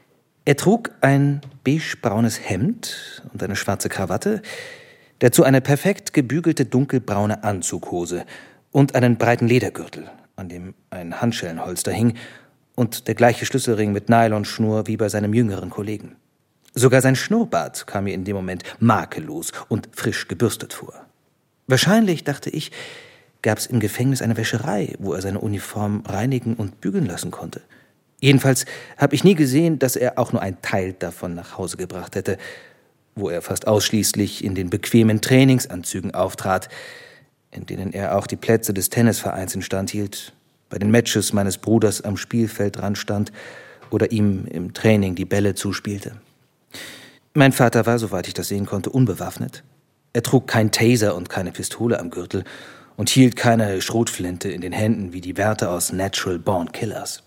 Er trug ein beigebraunes Hemd und eine schwarze Krawatte, dazu eine perfekt gebügelte dunkelbraune Anzughose und einen breiten Ledergürtel, an dem ein Handschellenholster hing und der gleiche Schlüsselring mit Nylonschnur wie bei seinem jüngeren Kollegen. Sogar sein Schnurrbart kam mir in dem Moment makellos und frisch gebürstet vor. Wahrscheinlich, dachte ich, gab es im Gefängnis eine Wäscherei, wo er seine Uniform reinigen und bügeln lassen konnte. Jedenfalls habe ich nie gesehen, dass er auch nur einen Teil davon nach Hause gebracht hätte, wo er fast ausschließlich in den bequemen Trainingsanzügen auftrat, in denen er auch die Plätze des Tennisvereins instand hielt, bei den Matches meines Bruders am Spielfeldrand stand oder ihm im Training die Bälle zuspielte. Mein Vater war, soweit ich das sehen konnte, unbewaffnet. Er trug kein Taser und keine Pistole am Gürtel und hielt keine Schrotflinte in den Händen wie die Wärter aus Natural Born Killers.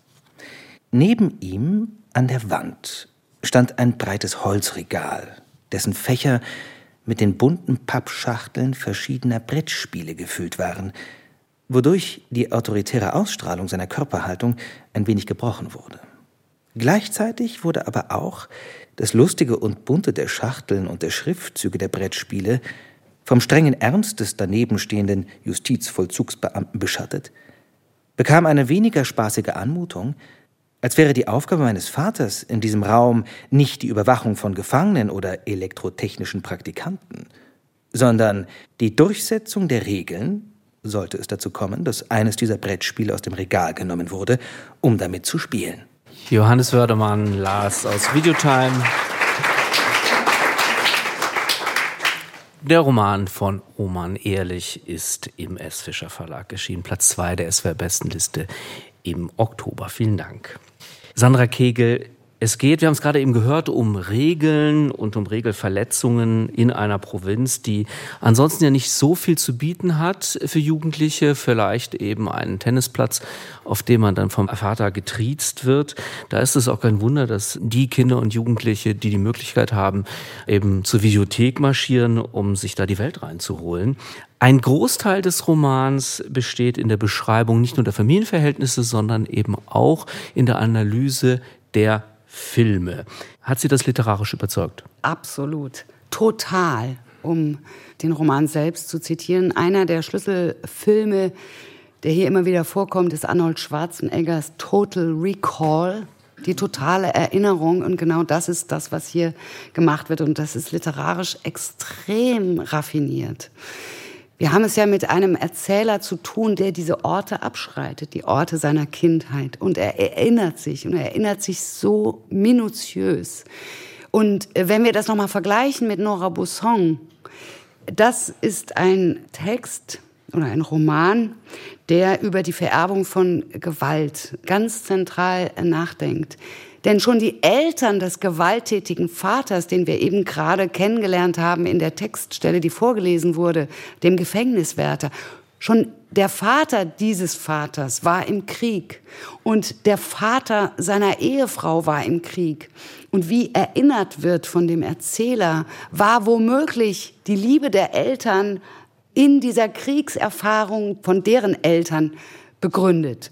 Neben ihm an der Wand stand ein breites Holzregal, dessen Fächer mit den bunten Pappschachteln verschiedener Brettspiele gefüllt waren, wodurch die autoritäre Ausstrahlung seiner Körperhaltung ein wenig gebrochen wurde. Gleichzeitig wurde aber auch das Lustige und Bunte der Schachteln und der Schriftzüge der Brettspiele vom strengen Ernst des danebenstehenden Justizvollzugsbeamten beschattet, bekam eine weniger spaßige Anmutung, als wäre die Aufgabe meines Vaters in diesem Raum nicht die Überwachung von Gefangenen oder elektrotechnischen Praktikanten, sondern die Durchsetzung der Regeln, sollte es dazu kommen, dass eines dieser Brettspiele aus dem Regal genommen wurde, um damit zu spielen. Johannes Wördemann las aus Videotime. Der Roman von Roman Ehrlich ist im S. Fischer Verlag erschienen. Platz 2 der SWR-Bestenliste im Oktober. Vielen Dank. Sandra Kegel, es geht, wir haben es gerade eben gehört, um Regeln und um Regelverletzungen in einer Provinz, die ansonsten ja nicht so viel zu bieten hat für Jugendliche. Vielleicht eben einen Tennisplatz, auf dem man dann vom Vater getriezt wird. Da ist es auch kein Wunder, dass die Kinder und Jugendliche, die die Möglichkeit haben, eben zur Videothek marschieren, um sich da die Welt reinzuholen. Ein Großteil des Romans besteht in der Beschreibung nicht nur der Familienverhältnisse, sondern eben auch in der Analyse der Filme. Hat Sie das literarisch überzeugt? Absolut. Total. Um den Roman selbst zu zitieren, einer der Schlüsselfilme, der hier immer wieder vorkommt, ist Arnold Schwarzeneggers Total Recall. Die totale Erinnerung. Und genau das ist das, was hier gemacht wird. Und das ist literarisch extrem raffiniert. Wir haben es ja mit einem Erzähler zu tun, der diese Orte abschreitet, die Orte seiner Kindheit. Und er erinnert sich so minutiös. Und wenn wir das nochmal vergleichen mit Nora Busson, das ist ein Text oder ein Roman, der über die Vererbung von Gewalt ganz zentral nachdenkt. Denn schon die Eltern des gewalttätigen Vaters, den wir eben gerade kennengelernt haben in der Textstelle, die vorgelesen wurde, dem Gefängniswärter, schon der Vater dieses Vaters war im Krieg und der Vater seiner Ehefrau war im Krieg. Und wie erinnert wird von dem Erzähler, war womöglich die Liebe der Eltern in dieser Kriegserfahrung von deren Eltern begründet.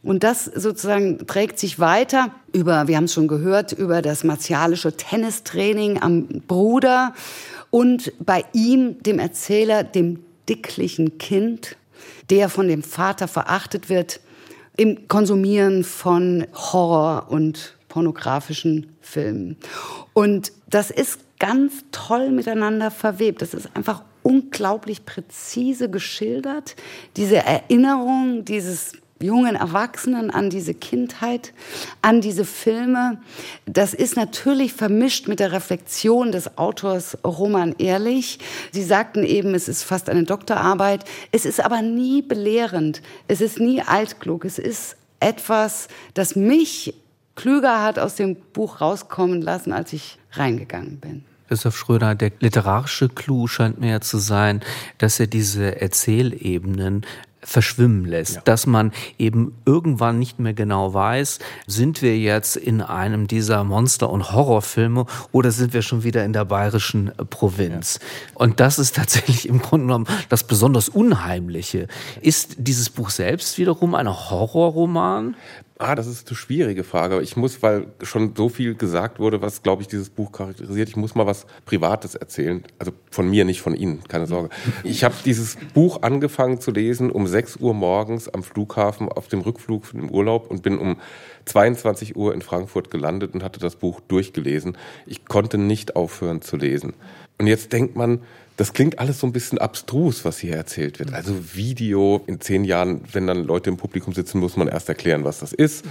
Und das sozusagen trägt sich weiter über, wir haben es schon gehört, über das martialische Tennistraining am Bruder und bei ihm, dem Erzähler, dem dicklichen Kind, der von dem Vater verachtet wird, im Konsumieren von Horror- und pornografischen Filmen. Und das ist ganz toll miteinander verwebt. Das ist einfach unglaublich präzise geschildert. Diese Erinnerung dieses jungen Erwachsenen an diese Kindheit, an diese Filme. Das ist natürlich vermischt mit der Reflexion des Autors Roman Ehrlich. Sie sagten eben, es ist fast eine Doktorarbeit. Es ist aber nie belehrend. Es ist nie altklug. Es ist etwas, das mich klüger hat aus dem Buch rauskommen lassen, als ich reingegangen bin. Christoph Schröder, der literarische Clou scheint mir ja zu sein, dass er diese Erzählebenen verschwimmen lässt, dass man eben irgendwann nicht mehr genau weiß, sind wir jetzt in einem dieser Monster- und Horrorfilme oder sind wir schon wieder in der bayerischen Provinz? Ja. Und das ist tatsächlich im Grunde genommen das besonders Unheimliche. Ist dieses Buch selbst wiederum ein Horrorroman? Das ist eine schwierige Frage. Ich muss, weil schon so viel gesagt wurde, was, glaube ich, dieses Buch charakterisiert, ich muss mal was Privates erzählen. Also von mir, nicht von Ihnen, keine Sorge. Ich habe dieses Buch angefangen zu lesen um 6 Uhr morgens am Flughafen auf dem Rückflug von dem Urlaub und bin um 22 Uhr in Frankfurt gelandet und hatte das Buch durchgelesen. Ich konnte nicht aufhören zu lesen. Und jetzt denkt man, das klingt alles so ein bisschen abstrus, was hier erzählt wird. Also Video, in 10 Jahren, wenn dann Leute im Publikum sitzen, muss man erst erklären, was das ist.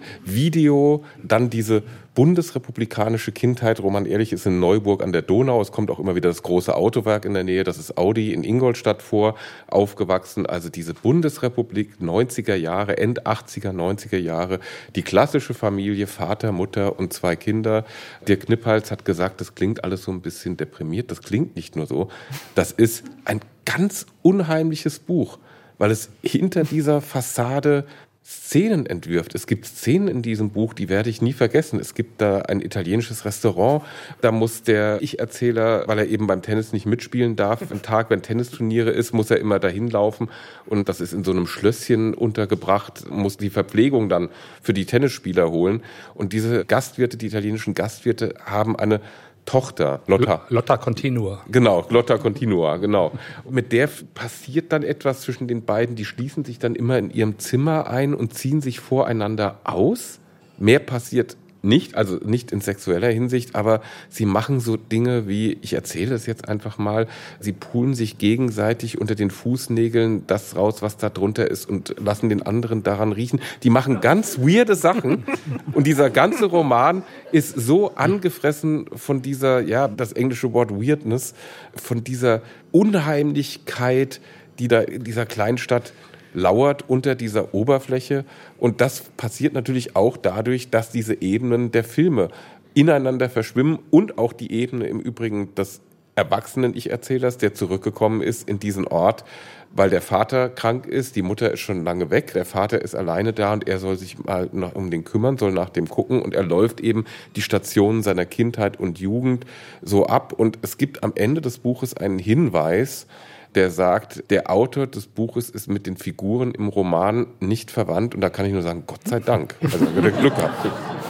Video, dann diese bundesrepublikanische Kindheit. Roman Ehrlich ist in Neuburg an der Donau. Es kommt auch immer wieder das große Autowerk in der Nähe. Das ist Audi in Ingolstadt aufgewachsen. Also diese Bundesrepublik 90er Jahre, End 80er, 90er Jahre. Die klassische Familie, Vater, Mutter und 2 Kinder. Dirk Kniphals hat gesagt, das klingt alles so ein bisschen deprimiert. Das klingt nicht nur so. Das ist ein ganz unheimliches Buch, weil es hinter dieser Fassade Szenen entwirft. Es gibt Szenen in diesem Buch, die werde ich nie vergessen. Es gibt da ein italienisches Restaurant, da muss der Ich-Erzähler, weil er eben beim Tennis nicht mitspielen darf, am Tag, wenn Tennisturniere ist, muss er immer dahin laufen und das ist in so einem Schlösschen untergebracht, muss die Verpflegung dann für die Tennisspieler holen und diese Gastwirte, die italienischen Gastwirte, haben eine Tochter, Lotta Continua. Genau, Lotta Continua, genau. Und mit der passiert dann etwas zwischen den beiden. Die schließen sich dann immer in ihrem Zimmer ein und ziehen sich voreinander aus. Mehr passiert nicht, also nicht in sexueller Hinsicht, aber sie machen so Dinge wie, ich erzähle das jetzt einfach mal, sie pulen sich gegenseitig unter den Fußnägeln das raus, was da drunter ist und lassen den anderen daran riechen. Die machen ganz weirde Sachen und dieser ganze Roman ist so angefressen von dieser, ja, das englische Wort Weirdness, von dieser Unheimlichkeit, die da in dieser Kleinstadt lauert unter dieser Oberfläche. Und das passiert natürlich auch dadurch, dass diese Ebenen der Filme ineinander verschwimmen und auch die Ebene im Übrigen des Erwachsenen-Ich-Erzählers, der zurückgekommen ist in diesen Ort, weil der Vater krank ist, die Mutter ist schon lange weg, der Vater ist alleine da und er soll sich mal um den kümmern, soll nach dem gucken und er läuft eben die Stationen seiner Kindheit und Jugend so ab. Und es gibt am Ende des Buches einen Hinweis, der sagt, der Autor des Buches ist mit den Figuren im Roman nicht verwandt. Und da kann ich nur sagen, Gott sei Dank. Also wird er Glück gehabt.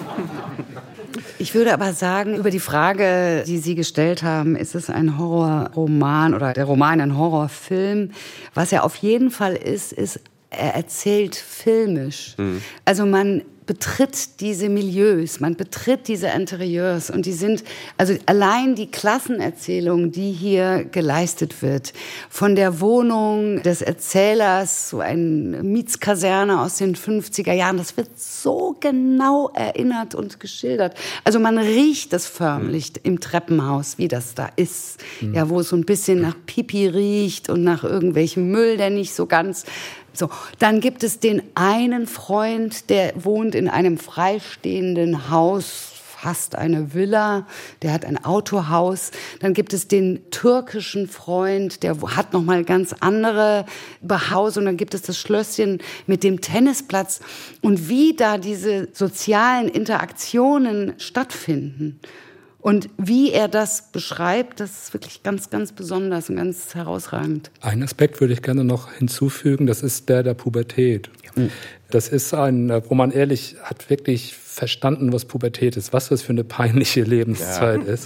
Ich würde aber sagen, über die Frage, die Sie gestellt haben, ist es ein Horrorroman oder der Roman ein Horrorfilm? Was er auf jeden Fall ist, er erzählt filmisch. Also man betritt diese Milieus, man betritt diese Interieurs und die sind, also allein die Klassenerzählung, die hier geleistet wird, von der Wohnung des Erzählers, so eine Mietskaserne aus den 50er Jahren, das wird so genau erinnert und geschildert. Also man riecht es förmlich im Treppenhaus, wie das da ist, ja, wo es so ein bisschen nach Pipi riecht und nach irgendwelchem Müll, der nicht so ganz. So, dann gibt es den einen Freund, der wohnt in einem freistehenden Haus, fast eine Villa, der hat ein Autohaus. Dann gibt es den türkischen Freund, der hat noch mal ganz andere Behausung. Dann gibt es das Schlösschen mit dem Tennisplatz und wie da diese sozialen Interaktionen stattfinden. Und wie er das beschreibt, das ist wirklich ganz, ganz besonders und ganz herausragend. Einen Aspekt würde ich gerne noch hinzufügen, das ist der Pubertät. Das ist wo man ehrlich hat wirklich verstanden, was Pubertät ist, was das für eine peinliche Lebenszeit ist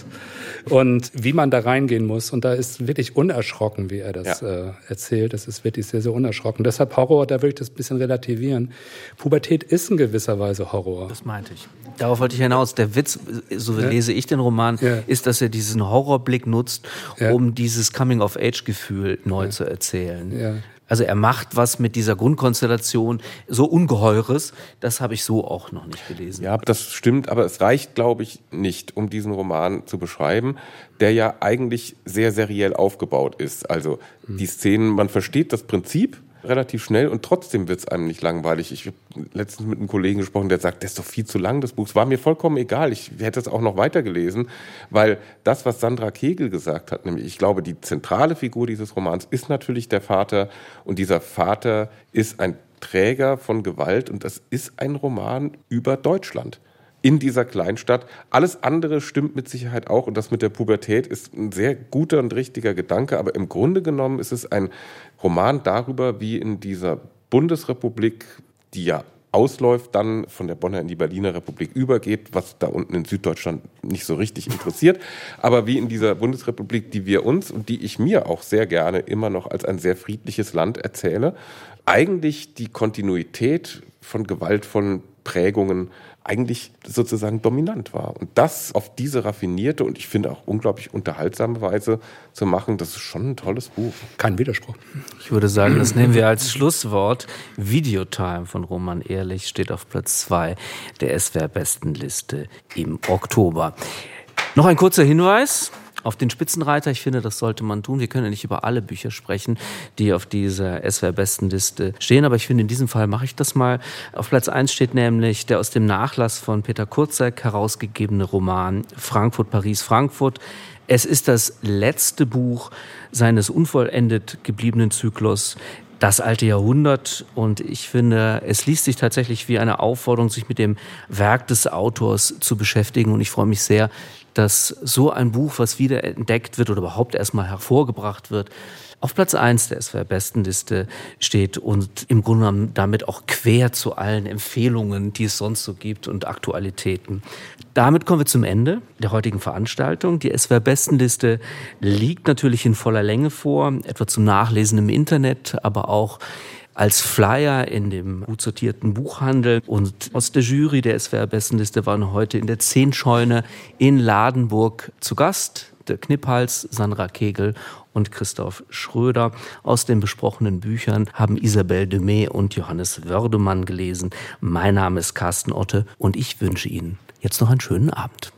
und wie man da reingehen muss. Und da ist wirklich unerschrocken, wie er das erzählt. Das ist wirklich sehr, sehr unerschrocken. Deshalb Horror, da würde ich das ein bisschen relativieren. Pubertät ist in gewisser Weise Horror. Das meinte ich. Darauf wollte ich hinaus. Der Witz, so lese ich den Roman, ist, dass er diesen Horrorblick nutzt, um dieses Coming-of-Age-Gefühl neu zu erzählen. Ja. Also er macht was mit dieser Grundkonstellation, so Ungeheures, das habe ich so auch noch nicht gelesen. Ja, das stimmt, aber es reicht, glaube ich, nicht, um diesen Roman zu beschreiben, der ja eigentlich sehr seriell aufgebaut ist. Also die Szenen, man versteht das Prinzip relativ schnell und trotzdem wird es einem nicht langweilig. Ich habe letztens mit einem Kollegen gesprochen, der sagt, das ist doch viel zu lang, das Buch. Es war mir vollkommen egal, ich hätte es auch noch weitergelesen, weil das, was Sandra Kegel gesagt hat, nämlich ich glaube, die zentrale Figur dieses Romans ist natürlich der Vater und dieser Vater ist ein Träger von Gewalt und das ist ein Roman über Deutschland. In dieser Kleinstadt. Alles andere stimmt mit Sicherheit auch und das mit der Pubertät ist ein sehr guter und richtiger Gedanke, aber im Grunde genommen ist es ein Roman darüber, wie in dieser Bundesrepublik, die ja ausläuft, dann von der Bonner in die Berliner Republik übergeht, was da unten in Süddeutschland nicht so richtig interessiert, aber wie in dieser Bundesrepublik, die wir uns und die ich mir auch sehr gerne immer noch als ein sehr friedliches Land erzähle, eigentlich die Kontinuität von gewaltvollen Prägungen eigentlich sozusagen dominant war. Und das auf diese raffinierte und ich finde auch unglaublich unterhaltsame Weise zu machen, das ist schon ein tolles Buch. Kein Widerspruch. Ich würde sagen, das nehmen wir als Schlusswort. Videotime von Roman Ehrlich steht auf Platz 2 der SWR-Bestenliste im Oktober. Noch ein kurzer Hinweis auf den Spitzenreiter. Ich finde, das sollte man tun. Wir können ja nicht über alle Bücher sprechen, die auf dieser SWR-Bestenliste stehen. Aber ich finde, in diesem Fall mache ich das mal. Auf Platz 1 steht nämlich der aus dem Nachlass von Peter Kurzek herausgegebene Roman Frankfurt, Paris, Frankfurt. Es ist das letzte Buch seines unvollendet gebliebenen Zyklus Das alte Jahrhundert, und ich finde, es liest sich tatsächlich wie eine Aufforderung, sich mit dem Werk des Autors zu beschäftigen, und ich freue mich sehr, dass so ein Buch, was wieder entdeckt wird oder überhaupt erstmal hervorgebracht wird, auf Platz 1 der SWR-Bestenliste steht und im Grunde genommen damit auch quer zu allen Empfehlungen, die es sonst so gibt, und Aktualitäten. Damit kommen wir zum Ende der heutigen Veranstaltung. Die SWR-Bestenliste liegt natürlich in voller Länge vor, etwa zum Nachlesen im Internet, aber auch als Flyer in dem gut sortierten Buchhandel. Und aus der Jury der SWR-Bestenliste waren heute in der 10-Scheune in Ladenburg zu Gast Dirk Kniphals, Sandra Kegel und Christoph Schröder. Aus den besprochenen Büchern haben Isabelle Demey und Johannes Wördemann gelesen. Mein Name ist Carsten Otte und ich wünsche Ihnen jetzt noch einen schönen Abend.